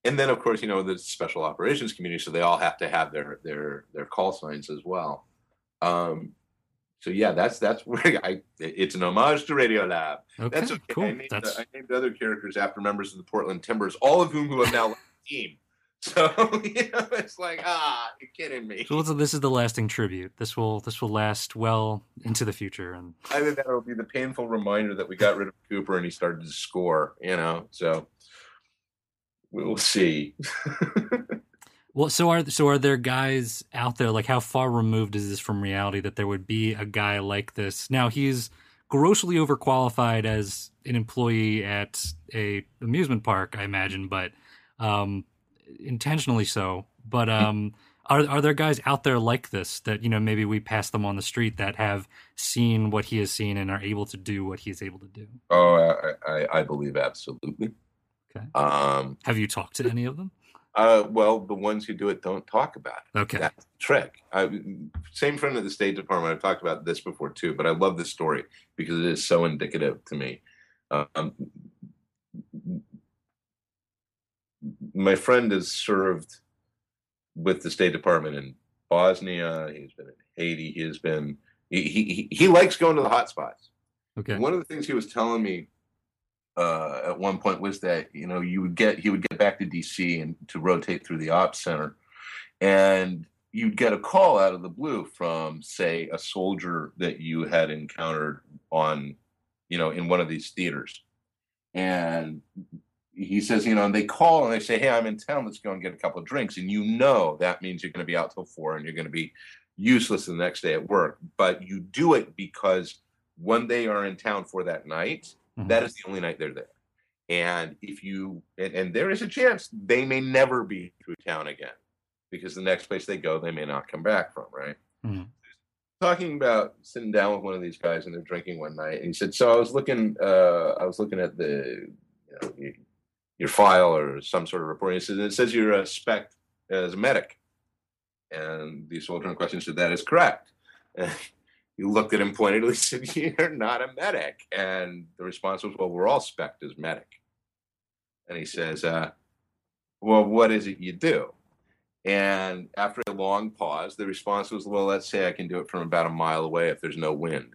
and then of course, you know, the special operations community, so they all have to have their their their call signs as well. Um, so yeah, that's that's where I it's an homage to Radiolab. Okay, That's okay. cool. I named, That's... I named other characters after members of the Portland Timbers, all of whom who have now left the team. So you know, it's like, ah, you're kidding me. So this is the lasting tribute. This will this will last well into the future, and I think that'll be the painful reminder that we got rid of Cooper and he started to score. You know, so we'll see. Well, so are so are there guys out there? Like, how far removed is this from reality that there would be a guy like this? Now he's grossly overqualified as an employee at a amusement park, I imagine, but. Um, intentionally so, but um are are there guys out there like this that, you know, maybe we pass them on the street that have seen what he has seen and are able to do what he's able to do? Oh, I, I, I believe absolutely. Okay. Um, have you talked to any of them? Uh, well, the ones who do it don't talk about it. Okay. That's the trick. I, same friend at the State Department. I've talked about this before too, but I love this story because it is so indicative to me. Um, my friend has served with the State Department in Bosnia. He's been in Haiti. He has been. He he he likes going to the hot spots. Okay. One of the things he was telling me uh, at one point was that, you know, you would get he would get back to D C and to rotate through the ops center, and you'd get a call out of the blue from, say, a soldier that you had encountered on, you know, in one of these theaters, and he says, you know, and they call and they say, hey, I'm in town. Let's go and get a couple of drinks. And you know that means you're going to be out till four and you're going to be useless the next day at work. But you do it because when they are in town for that night, mm-hmm. that is the only night they're there. And if you, and, and there is a chance they may never be through town again because the next place they go, they may not come back from, right? Mm-hmm. Talking about sitting down with one of these guys and they're drinking one night. And he said, so I was looking, uh, I was looking at the, you know, you, your file or some sort of report. He says, it says you're a spec as a medic. And the soldier in question said, that is correct. And he looked at him pointedly and said, you're not a medic. And the response was, well, we're all spec as medic. And he says, uh, well, what is it you do? And after a long pause, the response was, well, let's say I can do it from about a mile away if there's no wind.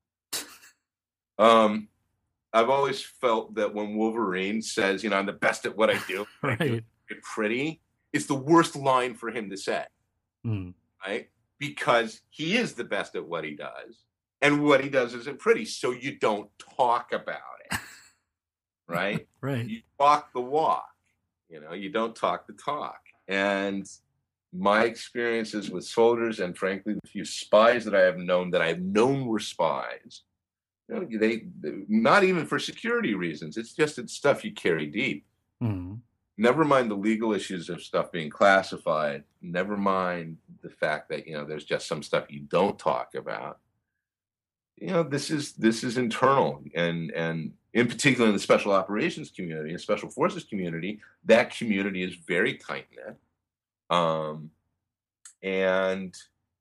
Um, I've always felt that when Wolverine says, you know, I'm the best at what I do, right. I do it pretty, it's the worst line for him to say, mm. right? Because he is the best at what he does, and what he does isn't pretty, so you don't talk about it, right? Right. You walk the walk, you know, you don't talk the talk. And my experiences with soldiers, and frankly, the few spies that I have known that I've known were spies, you know, they, not even for security reasons. It's just it's stuff you carry deep. Mm-hmm. Never mind the legal issues of stuff being classified. Never mind the fact that, you know, there's just some stuff you don't talk about. You know, this is this is internal, and and in particular in the special operations community and special forces community, that community is very tight knit. Um, and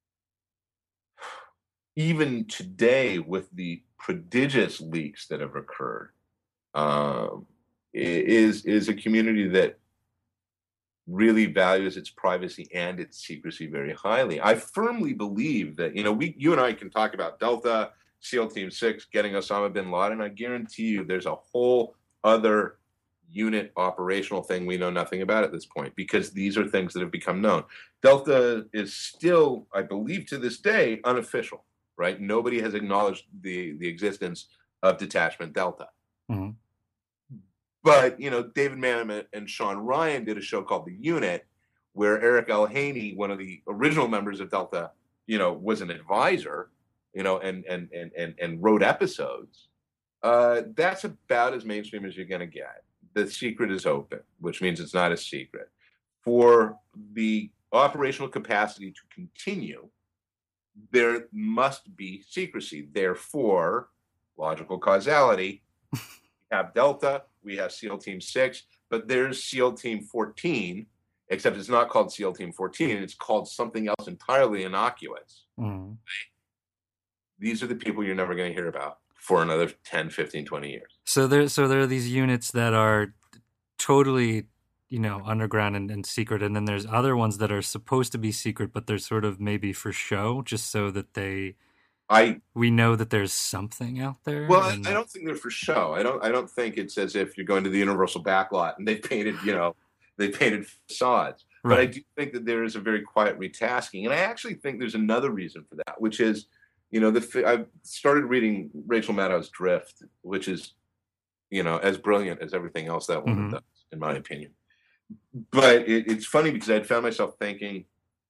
even today, with the prodigious leaks that have occurred, um, is is a community that really values its privacy and its secrecy very highly. I firmly believe that, you know, we, you and I can talk about Delta, SEAL Team Six, getting Osama bin Laden. I guarantee you, there's a whole other unit operational thing we know nothing about at this point, because these are things that have become known. Delta is still, I believe, to this day, unofficial. Right? Nobody has acknowledged the, the existence of Detachment Delta. Mm-hmm. But, you know, David Mann and Sean Ryan did a show called The Unit, where Eric L. Haney, one of the original members of Delta, you know, was an advisor, you know, and and and and, and wrote episodes. Uh, that's about as mainstream as you're going to get. The secret is open, which means it's not a secret. For the operational capacity to continue, there must be secrecy. Therefore, logical causality, we have Delta, we have SEAL Team Six, but there's SEAL Team fourteen, except it's not called SEAL Team fourteen, it's called something else entirely innocuous. Mm. Right? These are the people you're never going to hear about for another ten, fifteen, twenty years. So there, so there are these units that are totally, you know, underground and, and secret, and then there's other ones that are supposed to be secret, but they're sort of maybe for show, just so that they I we know that there's something out there. well, and... I, I don't think they're for show. I don't. I don't think it's as if you're going to the Universal backlot and they painted, you know, they painted facades. Right. But I do think that there is a very quiet retasking, and I actually think there's another reason for that, which is, you know, the I've started reading Rachel Maddow's Drift, which is, you know, as brilliant as everything else that woman Mm-hmm. does, in my opinion. But it, it's funny because I'd found myself thinking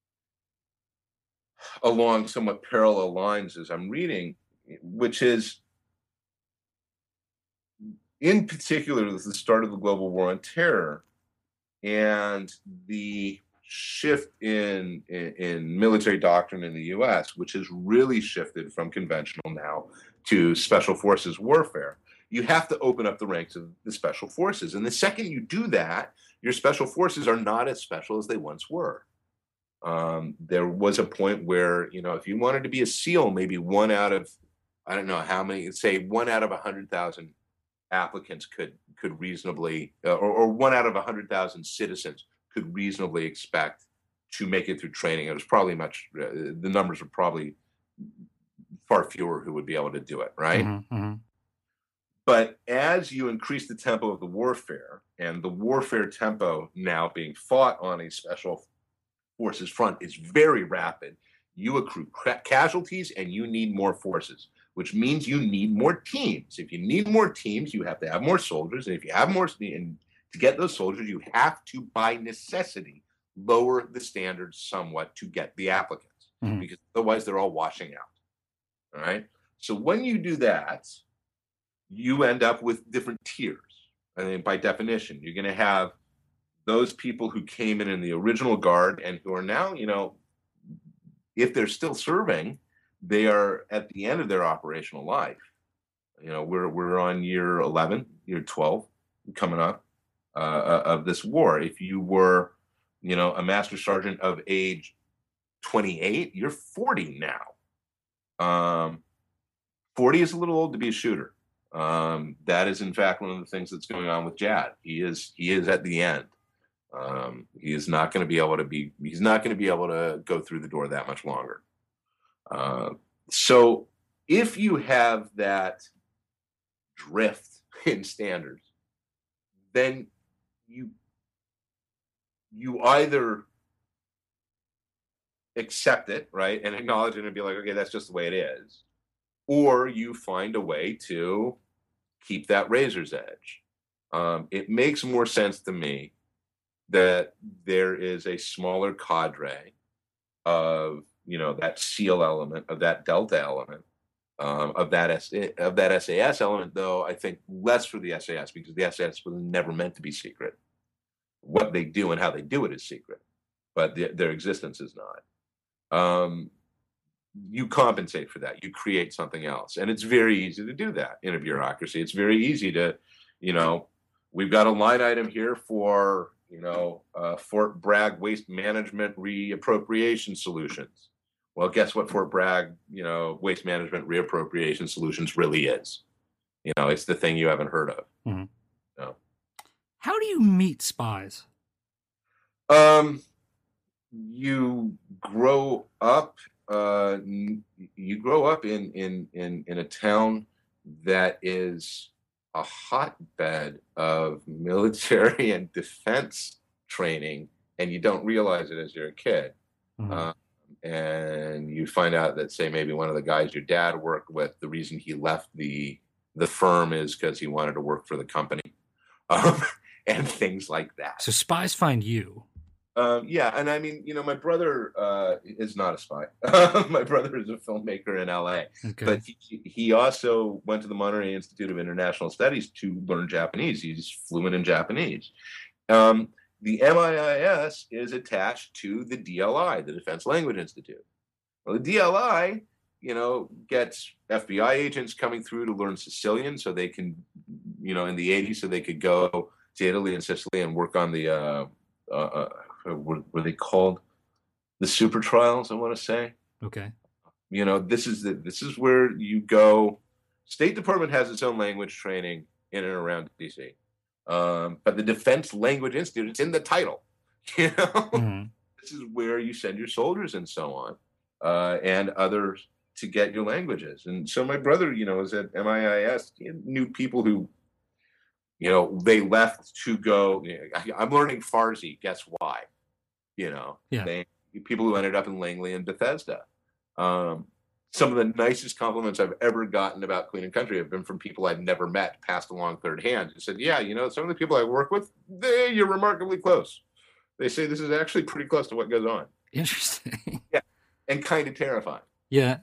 along somewhat parallel lines as I'm reading, which is, in particular, the start of the global war on terror and the shift in, in, in military doctrine in the U S, which has really shifted from conventional now to special forces warfare. You have to open up the ranks of the special forces. And the second you do that, your special forces are not as special as they once were. Um, there was a point where, you know, if you wanted to be a SEAL, maybe one out of, I don't know how many, say one out of one hundred thousand applicants could could reasonably, uh, or, or one out of one hundred thousand citizens could reasonably expect to make it through training. It was probably much, uh, the numbers were probably far fewer who would be able to do it, right? Mm-hmm, mm-hmm. But as you increase the tempo of the warfare, and the warfare tempo now being fought on a special forces front is very rapid, you accrue ca- casualties and you need more forces, which means you need more teams. If you need more teams, you have to have more soldiers. And if you have more, and to get those soldiers, you have to, by necessity, lower the standards somewhat to get the applicants, Mm-hmm. because otherwise they're all washing out. All right. So when you do that, you end up with different tiers. I mean, by definition, you're going to have those people who came in in the original guard and who are now, you know, if they're still serving, they are at the end of their operational life. You know, we're we're on year eleven, year twelve coming up uh, of this war. If you were, you know, a master sergeant of age twenty-eight, you're forty now. Um, forty is a little old to be a shooter. Um, that is, in fact, one of the things that's going on with Jad. He is he is at the end. Um, he is not going to be able to be. He's not going to be able to go through the door that much longer. Uh, so, if you have that drift in standards, then you you either accept it, right, and acknowledge it and be like, okay, that's just the way it is, or you find a way to keep that razor's edge. Um, it makes more sense to me that there is a smaller cadre of, you know, that SEAL element, of that Delta element, um, of that S- of that S A S element, though I think less for the S A S, because the S A S was never meant to be secret. What they do and how they do it is secret, but the, their existence is not. Um, you compensate for that. You create something else. And it's very easy to do that in a bureaucracy. It's very easy to, you know, we've got a line item here for, you know, uh, Fort Bragg Waste Management Reappropriation Solutions. Well, guess what Fort Bragg, you know, Waste Management Reappropriation Solutions really is? You know, it's the thing you haven't heard of. Mm-hmm. No. How do you meet spies? Um, you grow up. Uh, you grow up in in in in a town that is a hotbed of military and defense training, and you don't realize it as you're a kid. Mm-hmm. Uh, and you find out that, say, maybe one of the guys your dad worked with, the reason he left the the firm is because he wanted to work for the company, um, and things like that. So spies find you. Um, yeah, and I mean, you know, my brother uh, is not a spy. My brother is a filmmaker in L A, Okay. but he, he also went to the Monterey Institute of International Studies to learn Japanese. He's fluent in Japanese. Um, the M I I S is attached to the D L I, the Defense Language Institute. Well, the D L I, you know, gets F B I agents coming through to learn Sicilian so they can, you know, in the eighties, so they could go to Italy and Sicily and work on the, uh, uh, what were they called? The super trials, I want to say. Okay. You know, this is the this is where you go. State Department has its own language training in and around D C. Um, but the Defense Language Institute, it's in the title. You know, Mm-hmm. This is where you send your soldiers and so on, uh, and others to get your languages. And so my brother, you know, was at M I I S. He knew people who, you know, they left to go. You know, I'm learning Farsi. Guess why? You know, Yeah. they people who ended up in Langley and Bethesda. Um, some of the nicest compliments I've ever gotten about Queen and Country have been from people I've never met, passed along third hand, who said, "Yeah, you know, some of the people I work with, they you're remarkably close. They say this is actually pretty close to what goes on." Interesting. Yeah, and kind of terrifying. Yeah.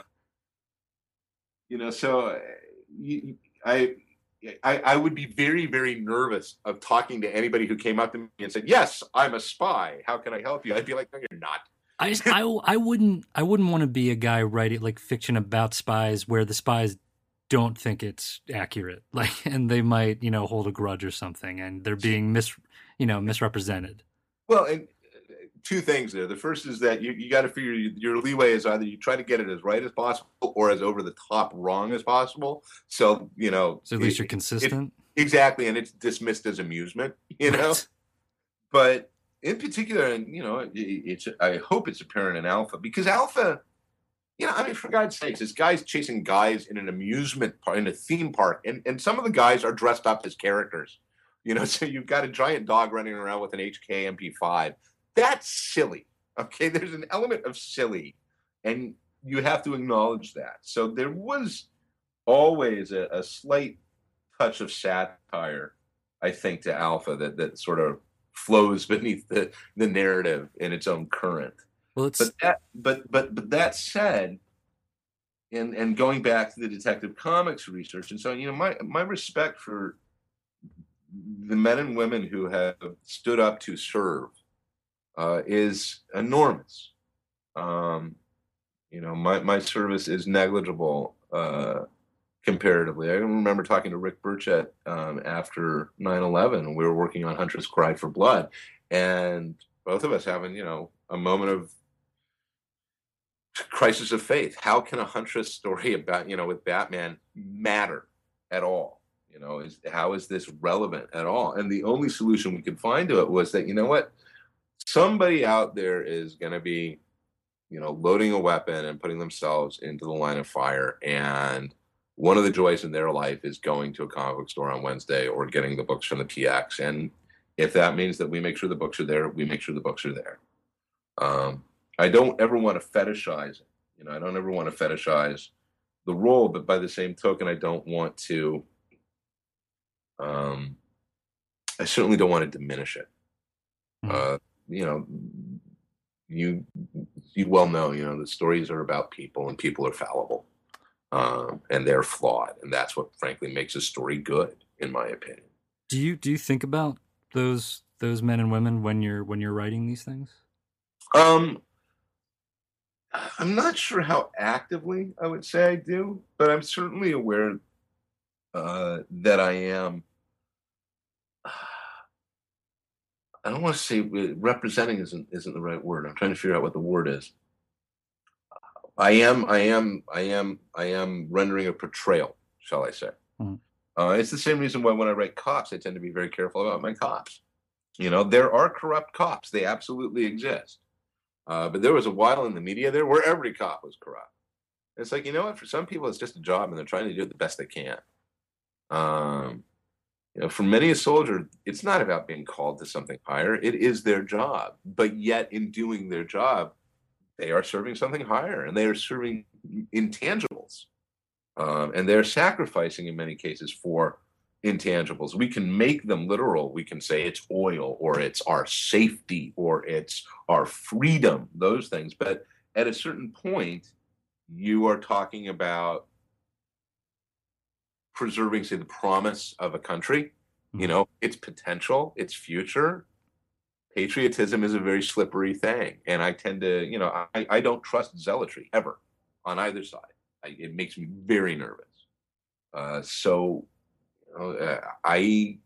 You know, so uh, you, I, I, I would be very, very nervous of talking to anybody who came up to me and said, "Yes, I'm a spy. How can I help you?" I'd be like, "No, you're not." I, just, I, I wouldn't I wouldn't want to be a guy writing like fiction about spies where the spies don't think it's accurate, like, and they might, you know, hold a grudge or something, and they're being mis you know misrepresented. Well, and two things there. The first is that you, you got to figure your leeway is either you try to get it as right as possible or as over the top wrong as possible. So, you know, So at least it, you're consistent. It, exactly, and it's dismissed as amusement, you know. Right. But in particular, and you know, it, it's I hope it's apparent in Alpha, because Alpha, you know, I mean, for God's sakes, this guy's chasing guys in an amusement park, in a theme park, and and some of the guys are dressed up as characters. You know, so you've got a giant dog running around with an H K M P five. That's silly. Okay, there's an element of silly, and you have to acknowledge that. So there was always a, a slight touch of satire, I think, to Alpha that that sort of flows beneath the, the narrative in its own current. Well, it's But that, but but but that said, and and going back to the Detective Comics research, and so you know, my my respect for the men and women who have stood up to serve uh, is enormous. Um, you know, my my service is negligible uh, comparatively. I remember talking to Rick Burchett um, after nine eleven. We were working on Huntress Cry for Blood, and both of us having, you know, a moment of crisis of faith. How can a Huntress story about, you know, with Batman matter at all? You know, is how is this relevant at all? And the only solution we could find to it was that, you know what, somebody out there is going to be, you know, loading a weapon and putting themselves into the line of fire, and one of the joys in their life is going to a comic book store on Wednesday or getting the books from the P X. And if that means that we make sure the books are there, we make sure the books are there. Um, I don't ever want to fetishize it. You know, I don't ever want to fetishize the role, but by the same token, I don't want to, um, I certainly don't want to diminish it. Uh, you know, you, you well know, you know, the stories are about people, and people are fallible. Um, and they're flawed, and that's what, frankly, makes a story good, in my opinion. Do you do you think about those those men and women when you're when you're writing these things? Um, I'm not sure how actively I would say I do, but I'm certainly aware uh, that I am. I don't want to say representing isn't isn't the right word. I'm trying to figure out what the word is. I am, I am, I am, I am rendering a portrayal, shall I say. Mm. Uh, it's the same reason why when I write cops, I tend to be very careful about my cops. You know, there are corrupt cops. They absolutely exist. Uh, but there was a while in the media there where every cop was corrupt. And it's like, you know what? For some people, it's just a job, and they're trying to do it the best they can. Um, you know, for many a soldier, it's not about being called to something higher. It is their job. But yet, in doing their job, they are serving something higher, and they are serving intangibles. Um, and they're sacrificing, in many cases, for intangibles. We can make them literal. We can say it's oil, or it's our safety, or it's our freedom, those things. But at a certain point, you are talking about preserving, say, the promise of a country, you know, its potential, its future. Patriotism is a very slippery thing. And I tend to, you know, I, I don't trust zealotry ever on either side. I, it makes me very nervous. Uh, so, you know, uh, I,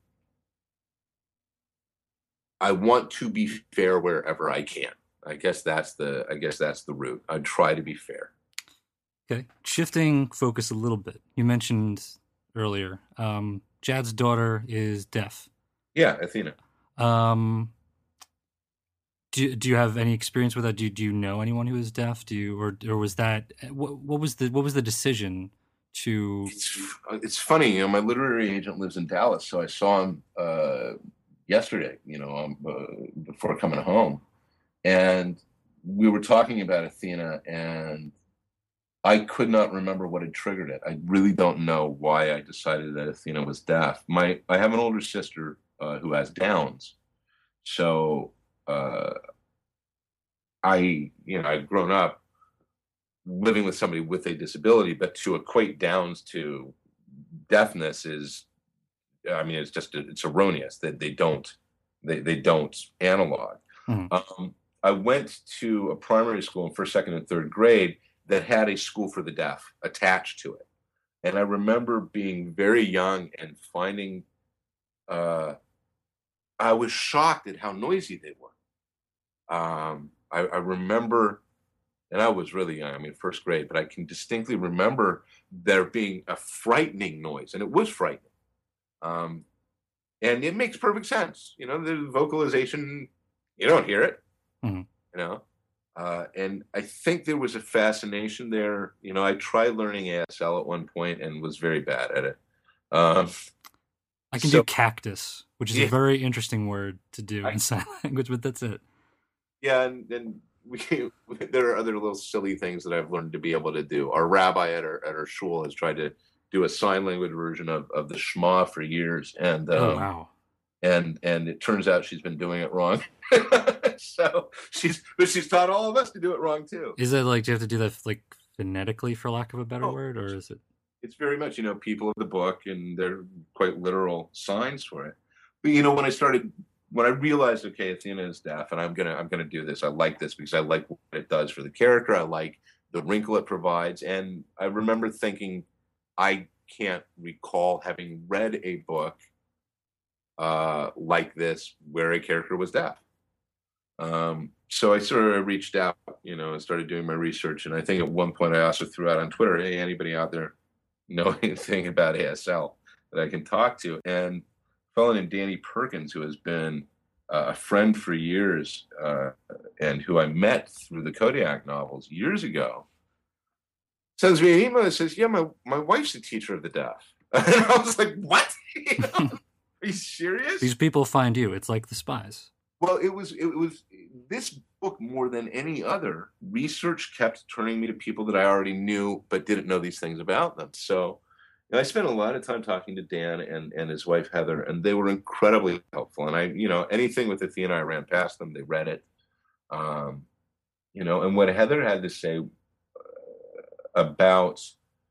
I want to be fair wherever I can. I guess that's the, I guess that's the route. I try to be fair. Okay. Shifting focus a little bit. You mentioned earlier, um, Jad's daughter is deaf. Yeah, Athena. Um, do do you have any experience with that? Do do you know anyone who is deaf? Do you or or was that what what was the what was the decision to? It's it's funny, you know. My literary agent lives in Dallas, so I saw him uh, yesterday. You know, um, uh, before coming home, and we were talking about Athena, and I could not remember what had triggered it. I really don't know why I decided that Athena was deaf. My I have an older sister uh, who has Downs, so uh, I you know I've grown up living with somebody with a disability, but to equate Downs to deafness is, I mean, it's just it's erroneous. That they, they don't they they don't analog. Mm-hmm. Um, I went to a primary school in first, second, and third grade that had a school for the deaf attached to it. And I remember being very young and finding, uh, I was shocked at how noisy they were. Um, I, I remember, and I was really young, I mean, first grade, but I can distinctly remember there being a frightening noise, and it was frightening. Um, and it makes perfect sense. You know, the vocalization, you don't hear it, mm-hmm. you know. Uh, and I think there was a fascination there. You know, I tried learning A S L at one point and was very bad at it. Um, I can so, do cactus, which is yeah. a very interesting word to do I, in sign language, but that's it. Yeah, and, and we there are other little silly things that I've learned to be able to do. Our rabbi at our at our shul has tried to do a sign language version of, of the Shema for years, and um, oh wow. And and it turns out she's been doing it wrong. So she's but she's taught all of us to do it wrong too. Is it like, do you have to do that like phonetically, for lack of a better oh, word, or is it? It's very much, you know, people of the book, and they're quite literal signs for it. But you know, when I started, when I realized, okay, Athena is deaf, and I'm gonna I'm gonna do this. I like this because I like what it does for the character. I like the wrinkle it provides, and I remember thinking, I can't recall having read a book Uh, like this, where a character was deaf. Um, so I sort of reached out, you know, and started doing my research. And I think at one point I also threw out on Twitter, hey, anybody out there know anything about A S L that I can talk to? And a fellow named Danny Perkins, who has been uh, a friend for years uh, and who I met through the Kodiak novels years ago, sends me an email that says, yeah, my, my wife's a teacher of the deaf. And I was like, what? You know? Are you serious? These people find you. It's like The Spies. Well, it was it was this book more than any other. Research kept turning me to people that I already knew but didn't know these things about them. So you know, I spent a lot of time talking to Dan and, and his wife Heather, and they were incredibly helpful. And I, you know, anything with Athena, I ran past them. They read it, um, you know. And what Heather had to say uh, about,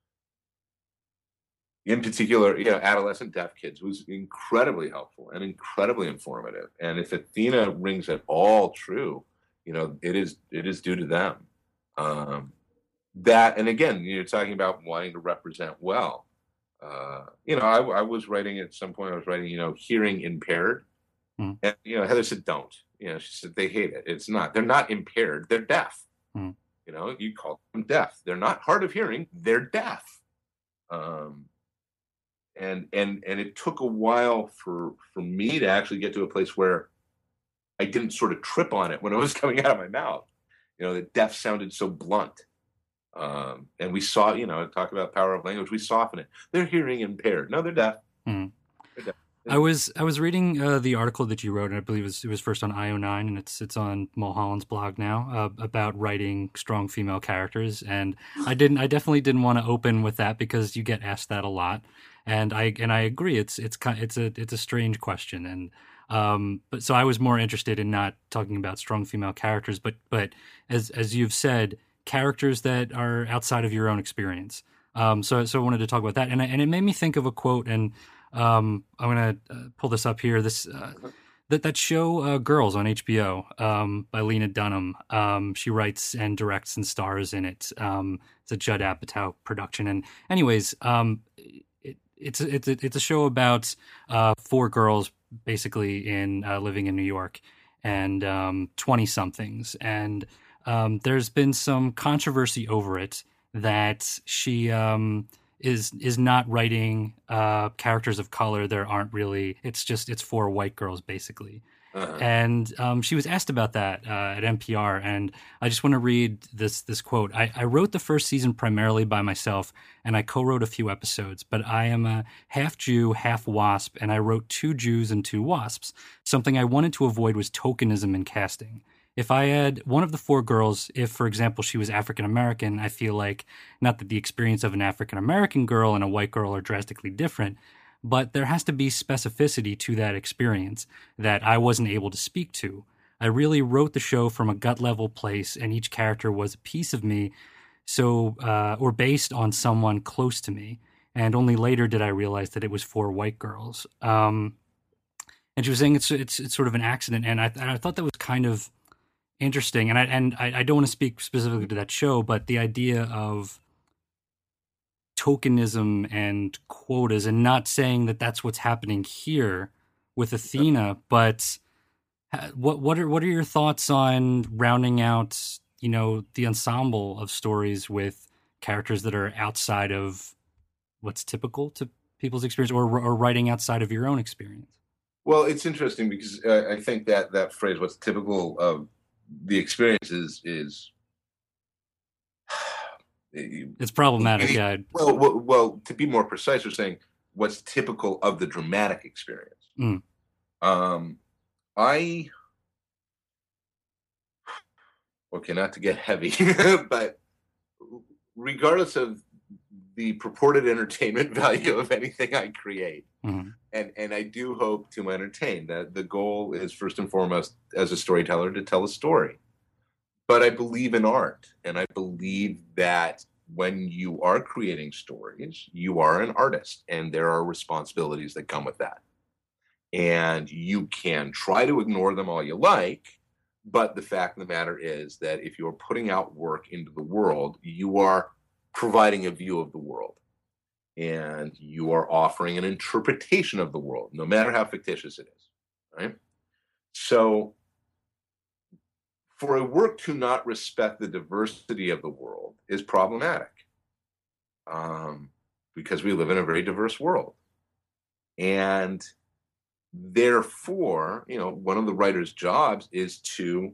in particular, you know, adolescent deaf kids was incredibly helpful and incredibly informative. And if Athena rings at all true, you know, it is it is due to them. Um, that, and again, you're talking about wanting to represent well. Uh, you know, I, I was writing at some point. I was writing, you know, hearing impaired, mm. and you know, Heather said, "Don't." You know, she said they hate it. It's not. They're not impaired. They're deaf. Mm. You know, you call them deaf. They're not hard of hearing. They're deaf. Um, And and and it took a while for for me to actually get to a place where I didn't sort of trip on it when it was coming out of my mouth. You know, the deaf sounded so blunt. Um, and we saw, you know, talk about power of language. We soften it. They're hearing impaired. No, they're deaf. Mm. They're deaf. I was I was reading uh, the article that you wrote, and I believe it was, it was first on I O nine, and it's it's on Mulholland's blog now, uh, about writing strong female characters. And I didn't I definitely didn't want to open with that because you get asked that a lot. And I and I agree. It's it's it's a it's a strange question, and um, but so I was more interested in not talking about strong female characters, but but as as you've said, characters that are outside of your own experience. Um, so so I wanted to talk about that, and I, and it made me think of a quote, and um, I'm gonna uh, pull this up here. This uh, that that show uh, Girls on H B O um, by Lena Dunham. Um, she writes and directs and stars in it. Um, it's a Judd Apatow production, and anyways. Um, It's a, it's a, it's a show about uh, four girls basically in uh, living in New York and um, twenty somethings, and um, there's been some controversy over it that she um, is is not writing uh, characters of color. There aren't really. It's just it's for white girls basically. Uh-huh. And um, she was asked about that uh, at N P R, and I just want to read this this quote. I, I wrote the first season primarily by myself, and I co-wrote a few episodes, but I am a half Jew, half WASP, and I wrote two Jews and two WASPs. Something I wanted to avoid was tokenism in casting. If I had one of the four girls, if, for example, she was African-American, I feel like, not that the experience of an African-American girl and a white girl are drastically different, but there has to be specificity to that experience that I wasn't able to speak to. I really wrote the show from a gut level place, and each character was a piece of me, so uh, or based on someone close to me. And only later did I realize that it was for white girls. Um, and she was saying it's it's it's sort of an accident, and I and I thought that was kind of interesting. And I and I, I don't want to speak specifically to that show, but the idea of tokenism and quotas, and not saying that that's what's happening here with Athena, but what what are what are your thoughts on rounding out, you know, the ensemble of stories with characters that are outside of what's typical to people's experience, or or writing outside of your own experience? Well, it's interesting because uh, I think that that phrase, "what's typical of the experience," is is it's problematic. Yeah. Well, well, well, to be more precise, we're saying what's typical of the dramatic experience. Mm. Um, I, okay, not to get heavy, but regardless of the purported entertainment value of anything I create, mm-hmm. and and I do hope to entertain. That the goal is first and foremost, as a storyteller, to tell a story. But I believe in art, and I believe that when you are creating stories, you are an artist, and there are responsibilities that come with that. And you can try to ignore them all you like, but the fact of the matter is that if you're putting out work into the world, you are providing a view of the world, and you are offering an interpretation of the world, no matter how fictitious it is, right? So for a work to not respect the diversity of the world is problematic, um, because we live in a very diverse world. And therefore, you know, one of the writer's jobs is to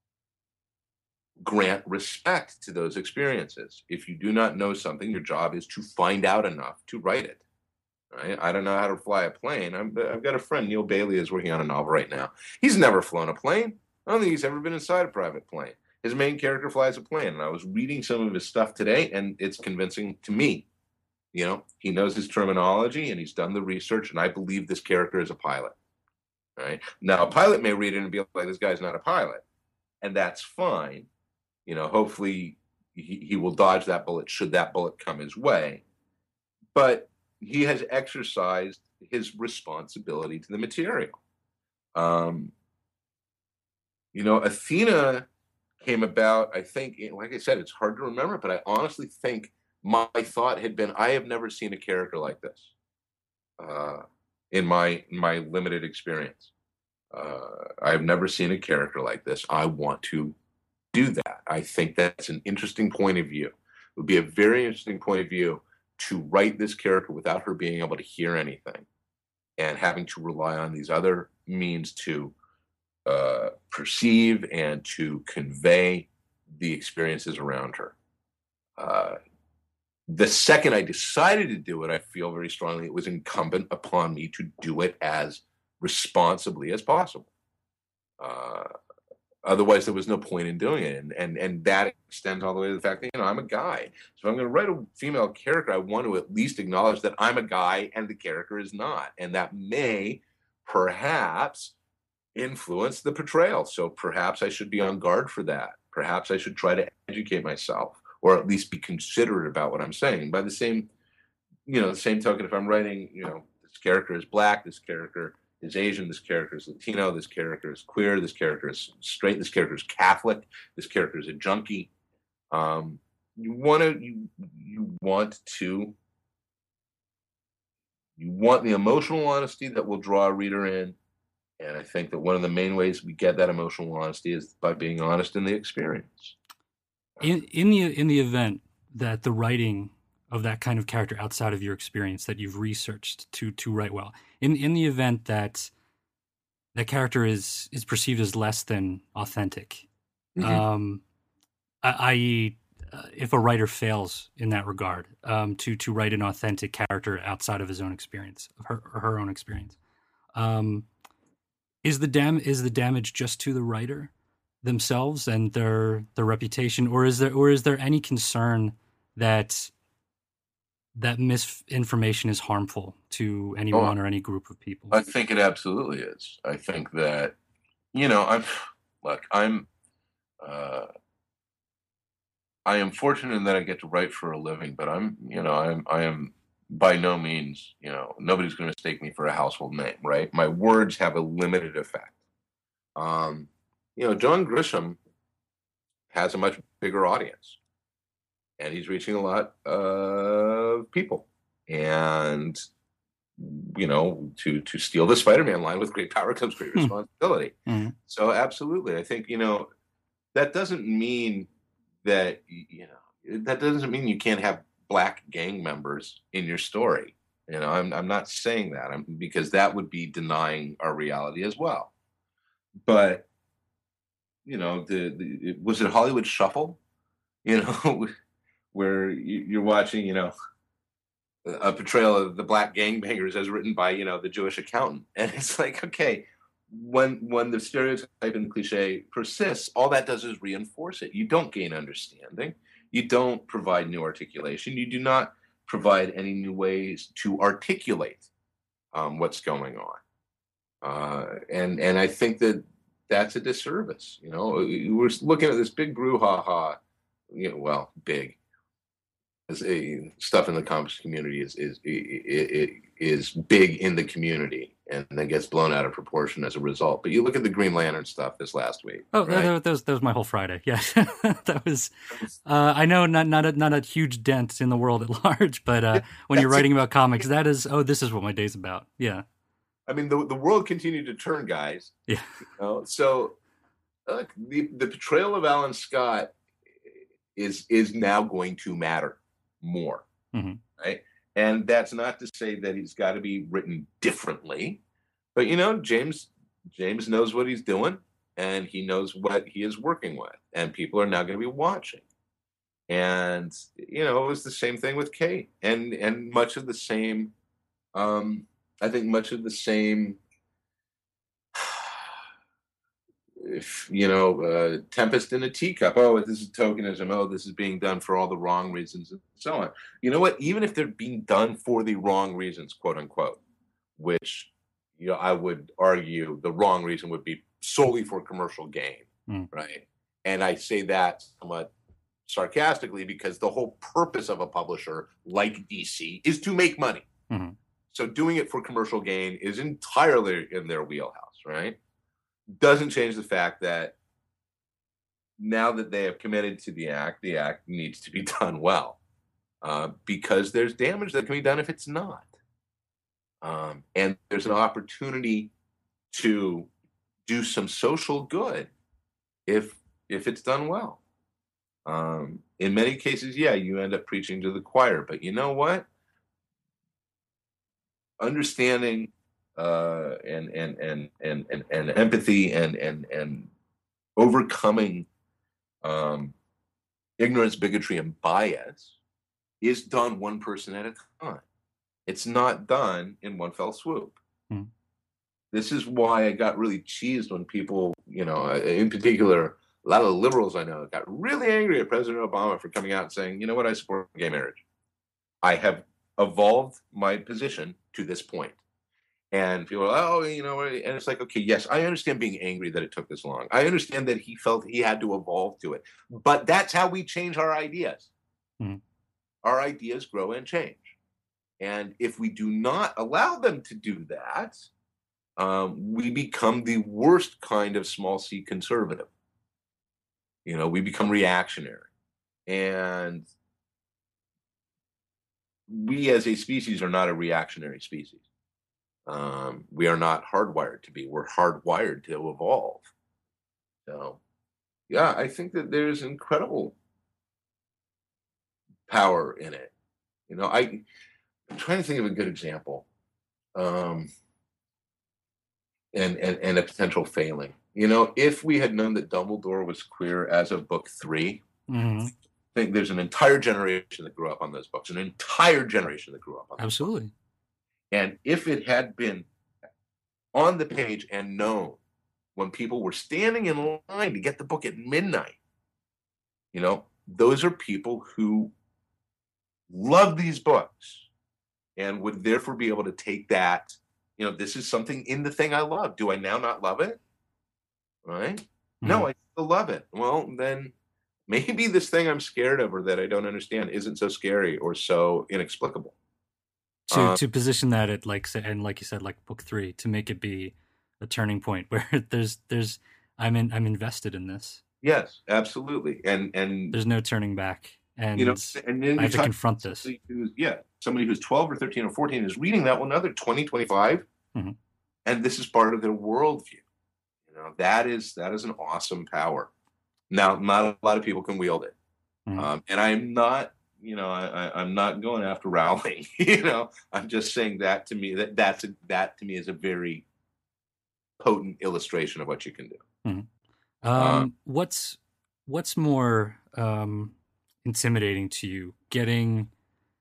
grant respect to those experiences. If you do not know something, your job is to find out enough to write it. Right? I don't know how to fly a plane. I'm, I've got a friend, Neil Bailey, is working on a novel right now. He's never flown a plane. I don't think he's ever been inside a private plane. His main character flies a plane, and I was reading some of his stuff today, and it's convincing to me. You know, he knows his terminology, and he's done the research, and I believe this character is a pilot. Right? Now, a pilot may read it and be like, this guy's not a pilot, and that's fine. You know, hopefully he, he will dodge that bullet should that bullet come his way. But he has exercised his responsibility to the material. Um, you know, Athena came about, I think, like I said, it's hard to remember, but I honestly think my thought had been, I have never seen a character like this uh, in my in my limited experience. Uh, I've never seen a character like this. I want to do that. I think that's an interesting point of view. It would be a very interesting point of view to write this character without her being able to hear anything and having to rely on these other means to uh, perceive and to convey the experiences around her. Uh, the second I decided to do it, I feel very strongly it was incumbent upon me to do it as responsibly as possible. Uh, Otherwise, there was no point in doing it. And, and and that extends all the way to the fact that, you know, I'm a guy. So if I'm going to write a female character, I want to at least acknowledge that I'm a guy and the character is not. And that may perhaps influence the portrayal. So perhaps I should be on guard for that. Perhaps I should try to educate myself, or at least be considerate about what I'm saying. By the same, you know, the same token, if I'm writing, you know, this character is black, this character is Asian, this character is Latino, this character is queer, this character is straight, this character is Catholic, this character is a junkie. Um, you want to, you, you want to, you want the emotional honesty that will draw a reader in. And I think that one of the main ways we get that emotional honesty is by being honest in the experience. In in the in the event that the writing of that kind of character outside of your experience that you've researched to to write well. In in the event that that character is is perceived as less than authentic, mm-hmm. um, that is, uh, if a writer fails in that regard, um, to to write an authentic character outside of his own experience, of her or her own experience, um, is the dam is the damage just to the writer themselves and their their reputation, or is there or is there any concern that that misinformation is harmful to anyone oh, or any group of people? I think it absolutely is. I think that, you know, I'm look, I'm uh, I am fortunate that I get to write for a living, but I'm, you know, I'm I am by no means, you know, nobody's going to mistake me for a household name, right? My words have a limited effect. Um, you know, John Grisham has a much bigger audience, and he's reaching a lot of people. And, you know, to to steal the Spider-Man line, with great power comes great responsibility. Mm-hmm. So absolutely, I think, you know, that doesn't mean that, you know, that doesn't mean you can't have Black gang members in your story. You know, I'm I'm not saying that, I'm, because that would be denying our reality as well. But, you know, the, the was it Hollywood Shuffle? You know, where you're watching, you know, a portrayal of the Black gangbangers as written by, you know, the Jewish accountant, and it's like, okay, when when the stereotype and the cliche persists, all that does is reinforce it. You don't gain understanding. You don't provide new articulation. You do not provide any new ways to articulate um, what's going on. Uh, and and I think that that's a disservice. You know, we're looking at this big brouhaha. You know, well, big. As a, stuff in the comics community is is is is big in the community, and then gets blown out of proportion as a result. But you look at the Green Lantern stuff this last week. Oh, right? that, that was that was my whole Friday. Yeah, that was. Uh, I know not not a, not a huge dent in the world at large, but uh, when you're writing about comics, that is oh, this is what my day's about. Yeah. I mean, the the world continued to turn, guys. Yeah. You know? So, look, the the portrayal of Alan Scott is is now going to matter more, mm-hmm. right? And that's not to say that he's got to be written differently, but, you know, James James knows what he's doing, and he knows what he is working with, and people are now going to be watching. And, you know, it was the same thing with Kate, and and much of the same. Um, I think much of the same. If, you know, uh, Tempest in a Teacup. Oh, this is tokenism. Oh, this is being done for all the wrong reasons, and so on. You know what? Even if they're being done for the wrong reasons, quote unquote, which, you know, I would argue the wrong reason would be solely for commercial gain, mm. right? And I say that somewhat sarcastically because the whole purpose of a publisher like D C is to make money. Mm-hmm. So doing it for commercial gain is entirely in their wheelhouse, right? Doesn't change the fact that now that they have committed to the act, the act needs to be done well, uh, because there's damage that can be done if it's not. Um, and there's an opportunity to do some social good if if it's done well. Um, in many cases, yeah, you end up preaching to the choir, but you know what? Understanding Uh, and, and, and, and, and, and empathy and, and, and overcoming um, ignorance, bigotry, and bias is done one person at a time. It's not done in one fell swoop. Hmm. This is why I got really cheesed when people, you know, in particular, a lot of the liberals I know got really angry at President Obama for coming out and saying, you know what, I support gay marriage. I have evolved my position to this point. And people are, oh, you know, and it's like, okay, yes, I understand being angry that it took this long. I understand that he felt he had to evolve to it. But that's how we change our ideas. Mm. Our ideas grow and change. And if we do not allow them to do that, um, we become the worst kind of small c conservative. You know, we become reactionary. And we as a species are not a reactionary species. Um, we are not hardwired to be. We're hardwired to evolve. So, yeah, I think that there's incredible power in it. You know, I, I'm trying to think of a good example, um, and, and and a potential failing. You know, if we had known that Dumbledore was queer as of book three, Mm-hmm. I think there's an entire generation that grew up on those books, an entire generation that grew up on those Absolutely. books. And if it had been on the page and known when people were standing in line to get the book at midnight, you know, those are people who love these books and would therefore be able to take that, you know, this is something in the thing I love. Do I now not love it? Right? Mm-hmm. No, I still love it. Well, then maybe this thing I'm scared of or that I don't understand isn't so scary or so inexplicable. To Um, to position that at like say- and like you said, like book three, to make it be a turning point where there's there's I'm in I'm invested in this. yes, absolutely. And and There's no turning back, and you know, and then I you have to talk confront to this. somebody who's, yeah, somebody who's twelve or thirteen or fourteen is reading that one another twenty, twenty-five, Mhm. and this is part of their worldview. You know, that is that is an awesome power. Now, not a lot of people can wield it, Mhm. um, and I'm not, you know, I, I, I'm not going after Rowling. You know, I'm just saying that to me that that's a, that to me is a very potent illustration of what you can do. Mhm. Uh, Um, what's what's more um, intimidating to you, getting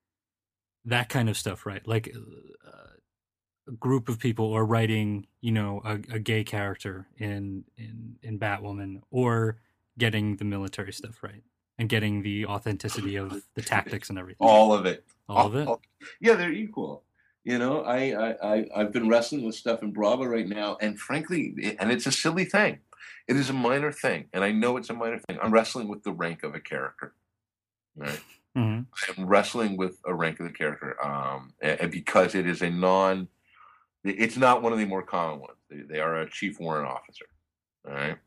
that kind of stuff right, like uh, a group of people, or writing, you know, a, a gay character in in in Batwoman, or getting the military stuff right and getting the authenticity of the tactics and everything? all of it. All of it. Yeah, they're equal. You know, I, I, I, I've been wrestling with stuff in Bravo right now, and frankly, it- and it's a silly thing. It is a minor thing, and I know it's a minor thing. I'm wrestling with the rank of a character, right? hmm I'm wrestling with a rank of the character, um, and because it is a non, it's not one of the more common ones. They, they are a chief warrant officer, all right?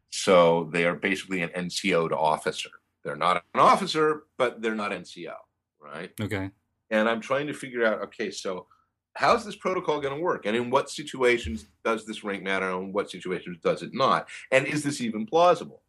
So they are basically an N C O'd officer. They're not an officer, but they're not N C O, right? Okay. And I'm trying to figure out, okay, so how's this protocol going to work? And in what situations does this rank matter? And in what situations does it not? And is this even plausible?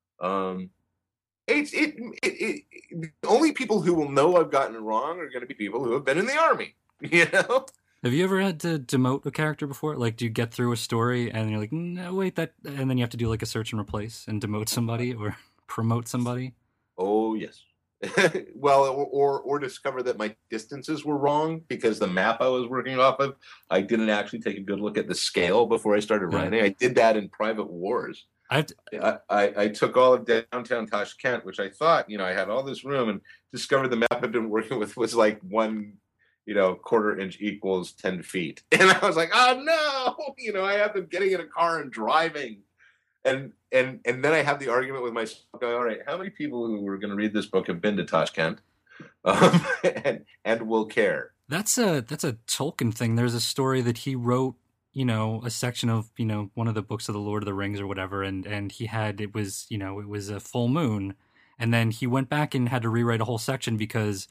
Um, it's it, it, it the only people who will know I've gotten it wrong are going to be people who have been in the army, you know? Have you ever had to demote a character before? Like, do you get through a story and you're like, no, wait, that, and then you have to do like a search and replace and demote somebody or promote somebody? Oh, yes. Well, or, or or discover that my distances were wrong because the map I was working off of, I didn't actually take a good look at the scale before I started Yeah. writing. I did that in Private Wars. I've, I, I, I took all of downtown Tashkent, which I thought, you know, I had all this room, and discovered the map I'd been working with was like one, you know, quarter inch equals ten feet. And I was like, oh no, you know, I have them getting in a car and driving. And and and then I have the argument with myself, going, all right, how many people who are going to read this book have been to Tashkent um, and and will care? That's a that's a Tolkien thing. There's a story that he wrote, you know, a section of, you know, one of the books of the Lord of the Rings or whatever, and and he had, it was, you know, it was a full moon, and then he went back and had to rewrite a whole section because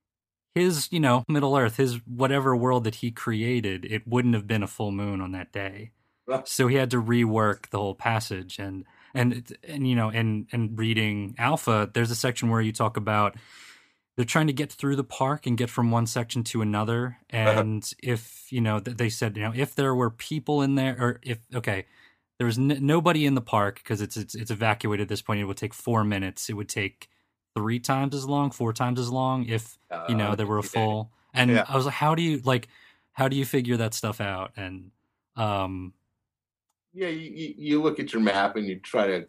his, you know, Middle Earth, his whatever world that he created, it wouldn't have been a full moon on that day. So he had to rework the whole passage. And and and you know, and and reading Alpha, there's a section where you talk about they're trying to get through the park and get from one section to another. And uh-huh. if, you know, they said, you know, if there were people in there, or if, okay, there was n- nobody in the park because it's, it's it's evacuated at this point, it would take four minutes. It would take three times as long, four times as long if, you know, there were a full. And yeah. I was like, how do you, like, how do you figure that stuff out? And, um, yeah, you, you look at your map and you try to,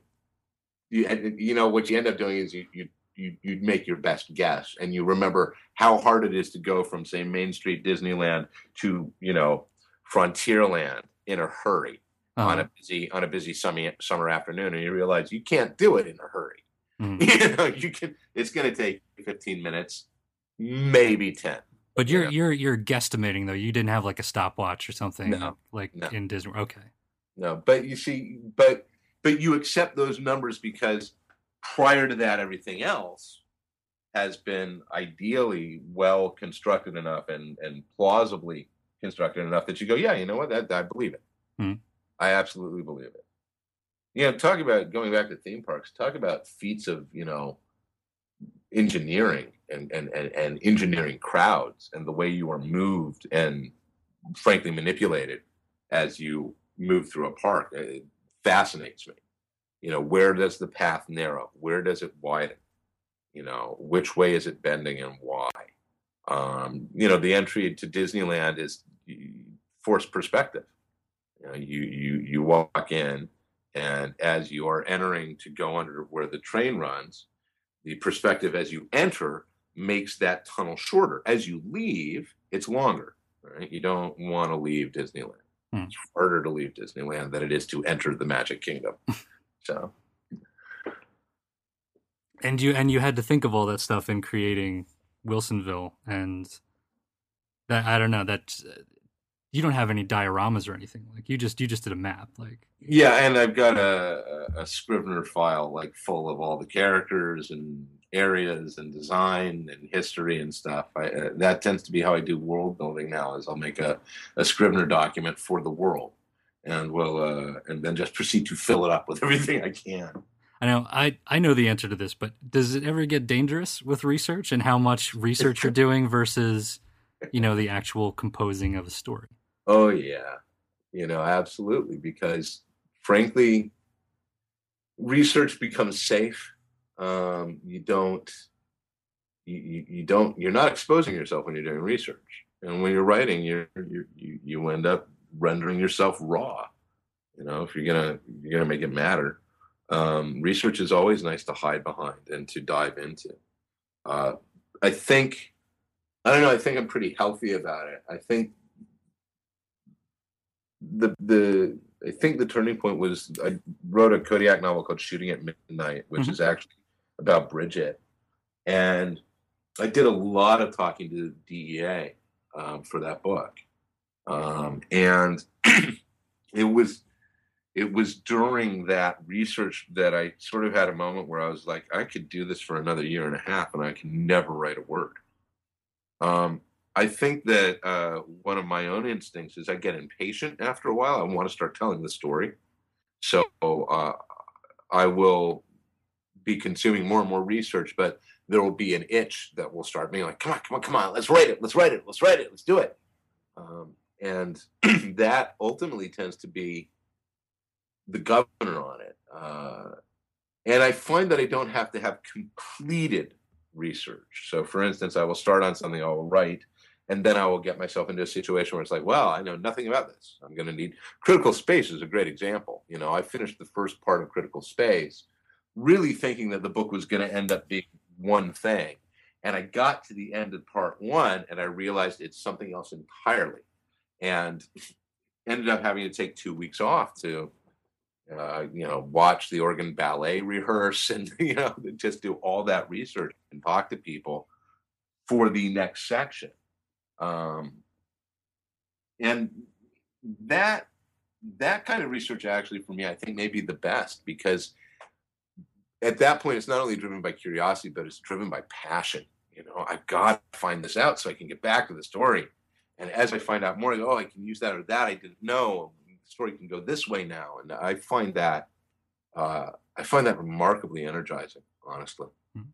you, you know, what you end up doing is you, you, you, you'd make your best guess, and you remember how hard it is to go from, say, Main Street Disneyland to, you know, Frontierland in a hurry uh-huh. on a busy, on a busy summer, summer afternoon. And you realize you can't do it in a hurry. Mm-hmm. You know, you can, it's going to take fifteen minutes, maybe ten. But you're, you know? you're, you're guesstimating though. You didn't have like a stopwatch or something no, like no. in Disney. Okay. No, but you see, but but you accept those numbers because prior to that, everything else has been ideally well constructed enough and, and plausibly constructed enough that you go, yeah, you know what, that, I believe it. Hmm. I absolutely believe it. You know, talk about going back to theme parks, talk about feats of, you know, engineering and, and, and, and engineering crowds and the way you are moved and frankly manipulated as you move through a park. It fascinates me. You know, where does the path narrow? Where does it widen? You know, which way is it bending and why? Um, you know, the entry to Disneyland is forced perspective. You know, you, you, you walk in, and as you are entering to go under where the train runs, the perspective as you enter makes that tunnel shorter. As you leave, it's longer, right? You don't want to leave Disneyland. Hmm. It's harder to leave Disneyland than it is to enter the Magic Kingdom. So, and you and you had to think of all that stuff in creating Wilsonville, and that I don't know that uh, you don't have any dioramas or anything. Like you just you just did a map, like yeah. And I've got a, a Scrivener file like full of all the characters and areas and design and history and stuff. I, uh, that tends to be how I do world building now. Is I'll make a, a Scrivener document for the world. And we'll, uh, and then just proceed to fill it up with everything I can. I know, I, I know the answer to this, but does it ever get dangerous with research and how much research you're doing versus, you know, the actual composing of a story? Oh yeah, you know, absolutely. Because frankly, research becomes safe. Um, you don't, you, you, you don't, you're not exposing yourself when you're doing research, and when you're writing, you're, you're you you end up rendering yourself raw. You know, if you're gonna you're gonna make it matter. Um, research is always nice to hide behind and to dive into. Uh, I think I don't know. I think I'm pretty healthy about it. I think the the I think the turning point was I wrote a Kodiak novel called Shooting at Midnight, which mm-hmm. is actually about Bridget, and I did a lot of talking to the D E A um, for that book. Um, and it was, it was during that research that I sort of had a moment where I was like, I could do this for another year and a half and I can never write a word. Um, I think that, uh, one of my own instincts is I get impatient after a while. I want to start telling the story. So, uh, I will be consuming more and more research, but there will be an itch that will start being like, come on, come on, come on, let's write it. Let's write it. Let's write it. Let's do it. Um, And that ultimately tends to be the governor on it. Uh, and I find that I don't have to have completed research. So, for instance, I will start on something, I will write, and then I will get myself into a situation where it's like, well, I know nothing about this. I'm going to need... Critical Space is a great example. You know, I finished the first part of Critical Space really thinking that the book was going to end up being one thing. And I got to the end of part one, and I realized it's something else entirely. And ended up having to take two weeks off to, uh, you know, watch the organ ballet rehearse and, you know, just do all that research and talk to people for the next section. Um, and that, that kind of research actually for me, I think may be the best, because at that point, it's not only driven by curiosity, but it's driven by passion. You know, I've got to find this out so I can get back to the story. And as I find out more, I go, oh, I can use that or that I didn't know. The story can go this way now. And I find that uh, I find that remarkably energizing, honestly.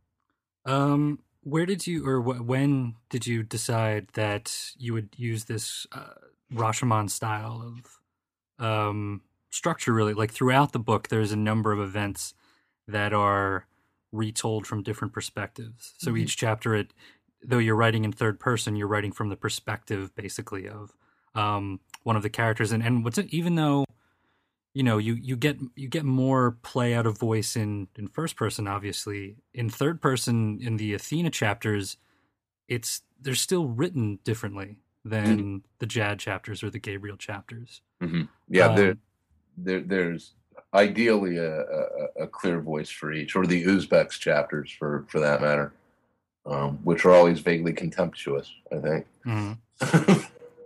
Um, where did you, or wh- when did you decide that you would use this uh, Rashomon style of um, structure, really? Like throughout the book, there's a number of events that are retold from different perspectives. So mm-hmm. each chapter, it though you're writing in third person, you're writing from the perspective basically of um, one of the characters. And, and what's it, even though, you know, you, you get, you get more play out of voice in, in first person, obviously in third person, in the Athena chapters, it's, they're still written differently than mm-hmm. the Jad chapters or the Gabriel chapters. Mm-hmm. Yeah. Um, there, there, there's ideally a, a, a clear voice for each, or the Uzbeks chapters for, for that matter. Um, which are always vaguely contemptuous, I think. Mm-hmm.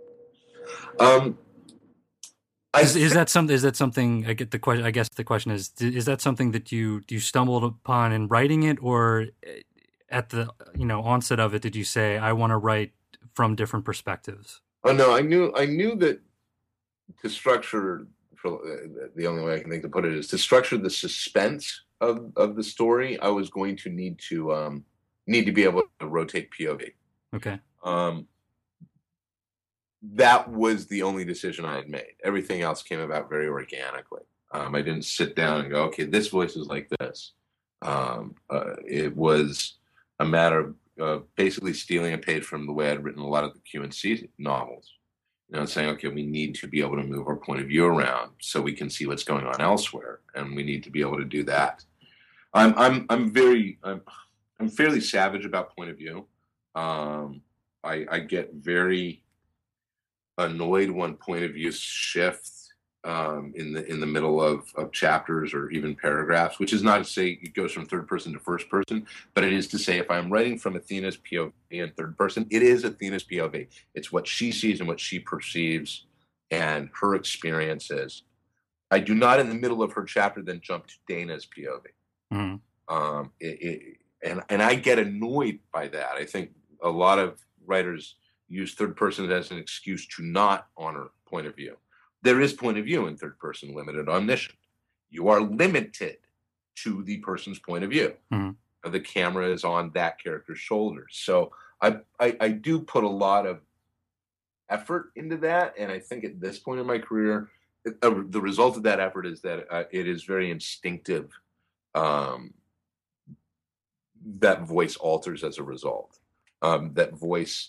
um, I is, is that something? Is that something? I get the question. I guess the question is: is that something that you you stumbled upon in writing it, or at the you know onset of it, did you say, "I want to write from different perspectives"? Oh no, I knew I knew that to structure. For, the only way I can think to put it is to structure the suspense of of the story. I was going to need to. Um, need to be able to rotate P O V. Okay. Um, that was the only decision I had made. Everything else came about very organically. Um, I didn't sit down and go, okay, this voice is like this. Um, uh, it was a matter of uh, basically stealing a page from the way I'd written a lot of the Q and C novels. You know, saying, okay, we need to be able to move our point of view around so we can see what's going on elsewhere, and we need to be able to do that. I'm, I'm, I'm very, I'm, I'm fairly savage about point of view. Um, I, I get very annoyed when point of views shift um, in the in the middle of, of chapters or even paragraphs, which is not to say it goes from third person to first person, but it is to say if I'm writing from Athena's P O V in third person, it is Athena's P O V. It's what she sees and what she perceives and her experiences. I do not in the middle of her chapter then jump to Dana's P O V. Mm-hmm. Um, it, it, and, and I get annoyed by that. I think a lot of writers use third person as an excuse to not honor point of view. There is point of view in third person, limited, omniscient. You are limited to the person's point of view. Mm-hmm. The camera is on that character's shoulders. So I, I, I do put a lot of effort into that. And I think at this point in my career, uh, the result of that effort is that uh, it is very instinctive. Um, that voice alters as a result. Um, that voice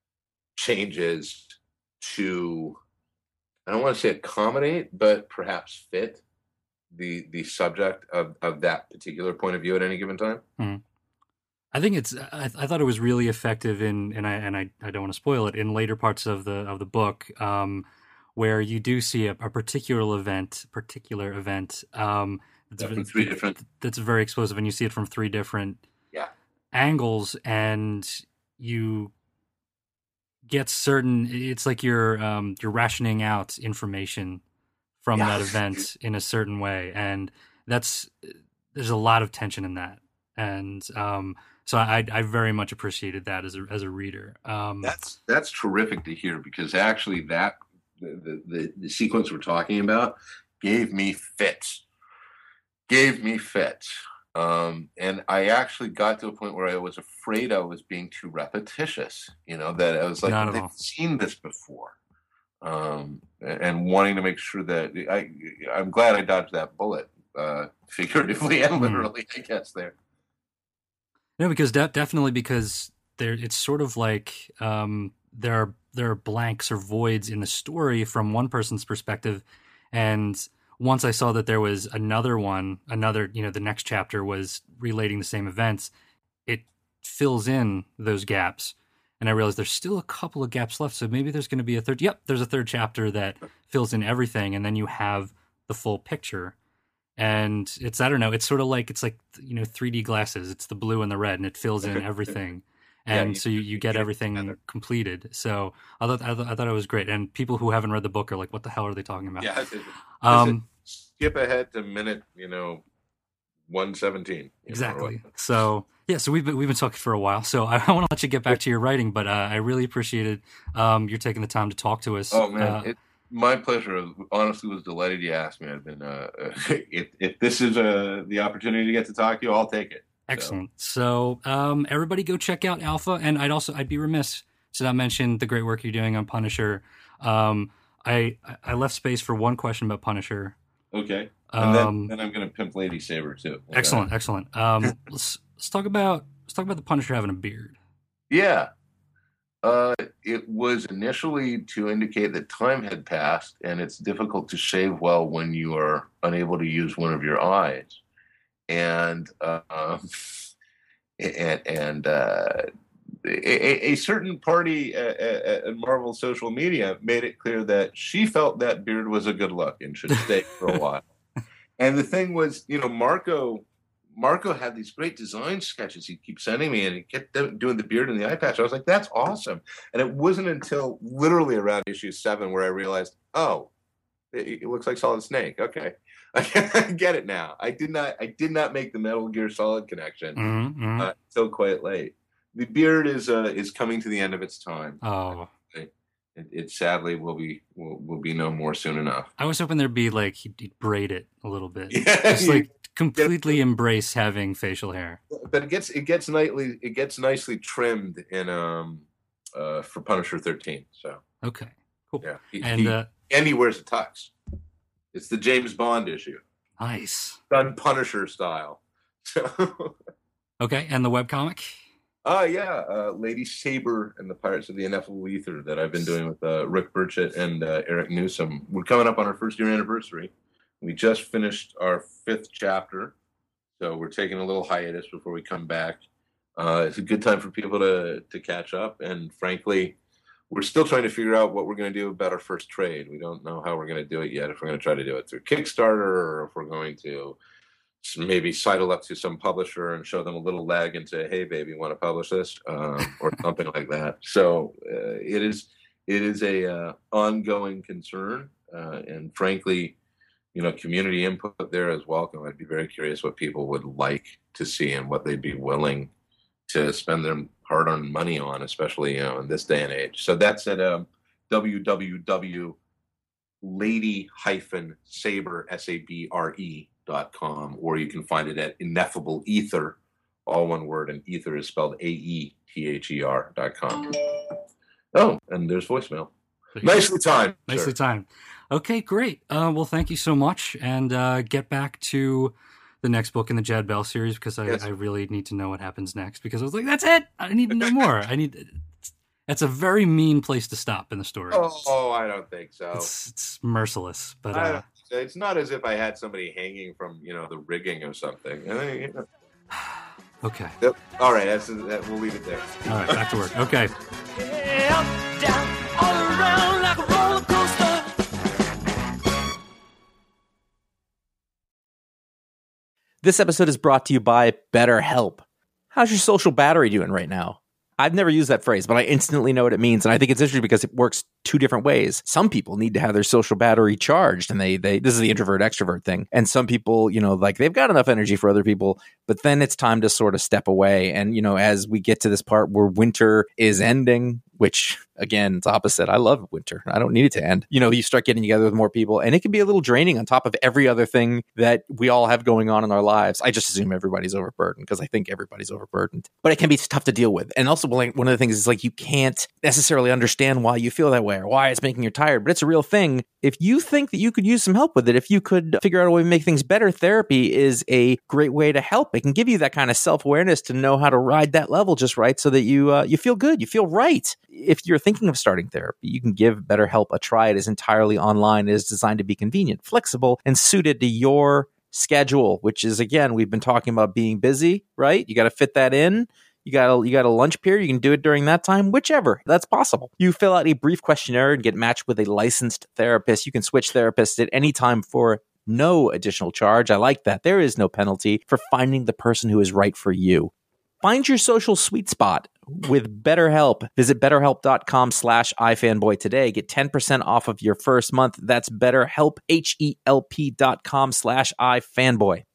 changes to, I don't want to say accommodate, but perhaps fit the the subject of, of that particular point of view at any given time. Mm. I think it's. I, I thought it was really effective in, and I and I, I don't want to spoil it, in later parts of the of the book, um, where you do see a, a particular event, particular event, um, that's, yeah, from three different. That's very explosive, and you see it from three different yeah. angles, and you get certain. It's like you're um, you're rationing out information from yeah. that event in a certain way, and that's there's a lot of tension in that, and um, so I I very much appreciated that as a as a reader. Um, that's that's terrific to hear, because actually that the the, the sequence we're talking about gave me fits, gave me fits. Um, and I actually got to a point where I was afraid I was being too repetitious, you know, that I was like, they've all. seen this before. Um, and wanting to make sure that I, I'm glad I dodged that bullet, uh, figuratively and literally, mm. I guess there. No, because de- definitely because there, it's sort of like, um, there are, there are blanks or voids in the story from one person's perspective. And once I saw that there was another one, another, you know, the next chapter was relating the same events, it fills in those gaps. And I realized there's still a couple of gaps left. So maybe there's going to be a third. Yep, there's a third chapter that fills in everything. And then you have the full picture. And it's, I don't know, it's sort of like, it's like, you know, three D glasses. It's the blue and the red, and it fills in everything. And yeah, you, so you, you get everything together. Completed. So I thought, I thought I thought it was great. And people who haven't read the book are like, what the hell are they talking about? Yeah. Um, skip ahead to minute, you know, one seventeen. Exactly. So yeah, so we've been, we've been talking for a while. So I, I want to let you get back to your writing, but uh, I really appreciated um, you're taking the time to talk to us. Oh man, uh, it, my pleasure. Honestly, was delighted you asked me. I've been uh, if if this is uh, the opportunity to get to talk to you, I'll take it. Excellent. So, so um, everybody go check out Alpha. And I'd also, I'd be remiss to not mention the great work you're doing on Punisher. Um, I, I left space for one question about Punisher. Okay. And um, then, then I'm going to pimp Lady Saber too. Okay. Excellent. Excellent. Um, let's, let's talk about, let's talk about the Punisher having a beard. Yeah. Uh, it was initially to indicate that time had passed, and it's difficult to shave well when you are unable to use one of your eyes. And uh, and and uh, a, a certain party at, at Marvel social media made it clear that she felt that beard was a good look and should stay for a while. And the thing was, you know, Marco Marco had these great design sketches he keeps sending me, and he kept doing the beard and the eye patch. I was like, that's awesome. And it wasn't until literally around issue seven where I realized, oh, it, it looks like Solid Snake. Okay. I get it now. I did not. I did not make the Metal Gear Solid connection mm-hmm. uh, until quite late. The beard is uh, is coming to the end of its time. Oh, it, it, it sadly will be will, will be no more soon enough. I was hoping there'd be like he'd, he'd braid it a little bit, yeah, just like completely embrace having facial hair. But it gets it gets nicely it gets nicely trimmed in um uh for Punisher thirteen. So okay, cool. Yeah, he, and he, uh, and he wears a tux. It's the James Bond issue. Nice. Done Punisher style. Okay, and the webcomic? Oh, uh, yeah. Uh, Lady Saber and the Pirates of the Ineffable Ether that I've been doing with uh, Rick Burchett and uh, Eric Newsom. We're coming up on our first year anniversary. We just finished our fifth chapter, so we're taking a little hiatus before we come back. Uh, it's a good time for people to, to catch up, and frankly, we're still trying to figure out what we're going to do about our first trade. We don't know how we're going to do it yet, if we're going to try to do it through Kickstarter or if we're going to maybe sidle up to some publisher and show them a little leg and say, hey, baby, you want to publish this? Um, or something like that. So uh, it is it is a uh, ongoing concern. Uh, and frankly, you know, community input there is welcome. I'd be very curious what people would like to see and what they'd be willing to spend their hard-earned money on, especially, you know, in this day and age. So that's at um, w w w dot lady saber, S A B R E, dot com, or you can find it at Ineffable Ether, all one word, and ether is spelled A E T H E R dot com. Oh, and there's voicemail. Nicely timed. Nicely sir. timed. Okay, great. Uh, well, thank you so much, and uh, get back to the next book in the Jad Bell series, because I, Yes. I really need to know what happens next, because I was like, that's it! I need to know more. I need. That's a very mean place to stop in the story. Oh, oh, I don't think so. It's, it's merciless, but I uh, don't- it's not as if I had somebody hanging from, you know, the rigging or something. I mean, you know. okay. Yep. All right, that's, that, we'll leave it there. All right, back to work. Okay. Yeah, up, down, all around like a roller coaster. This episode is brought to you by BetterHelp. How's your social battery doing right now? I've never used that phrase, but I instantly know what it means. And I think it's interesting because it works two different ways. Some people need to have their social battery charged, and they, they, this is the introvert extrovert thing. And some people, you know, like they've got enough energy for other people, but then it's time to sort of step away. And, you know, as we get to this part where winter is ending, which again, it's opposite. I love winter. I don't need it to end. You know, you start getting together with more people, and it can be a little draining on top of every other thing that we all have going on in our lives. I just assume everybody's overburdened because I think everybody's overburdened, but it can be tough to deal with. And also, like, one of the things is like, you can't necessarily understand why you feel that way or why it's making you tired, but it's a real thing. If you think that you could use some help with it, if you could figure out a way to make things better, therapy is a great way to help. It can give you that kind of self-awareness to know how to ride that level just right so that you uh, you feel good, you feel right. If you're thinking of starting therapy, you can give BetterHelp a try. It is entirely online. It is designed to be convenient, flexible, and suited to your schedule, which is, again, we've been talking about being busy, right? You got to fit that in. You got a, you got a lunch period. You can do it during that time, whichever. That's possible. You fill out a brief questionnaire and get matched with a licensed therapist. You can switch therapists at any time for no additional charge. I like that. There is no penalty for finding the person who is right for you. Find your social sweet spot with BetterHelp. Visit betterhelp.com slash ifanboy today. Get ten percent off of your first month. That's BetterHelp, H E L P dot com slash ifanboy.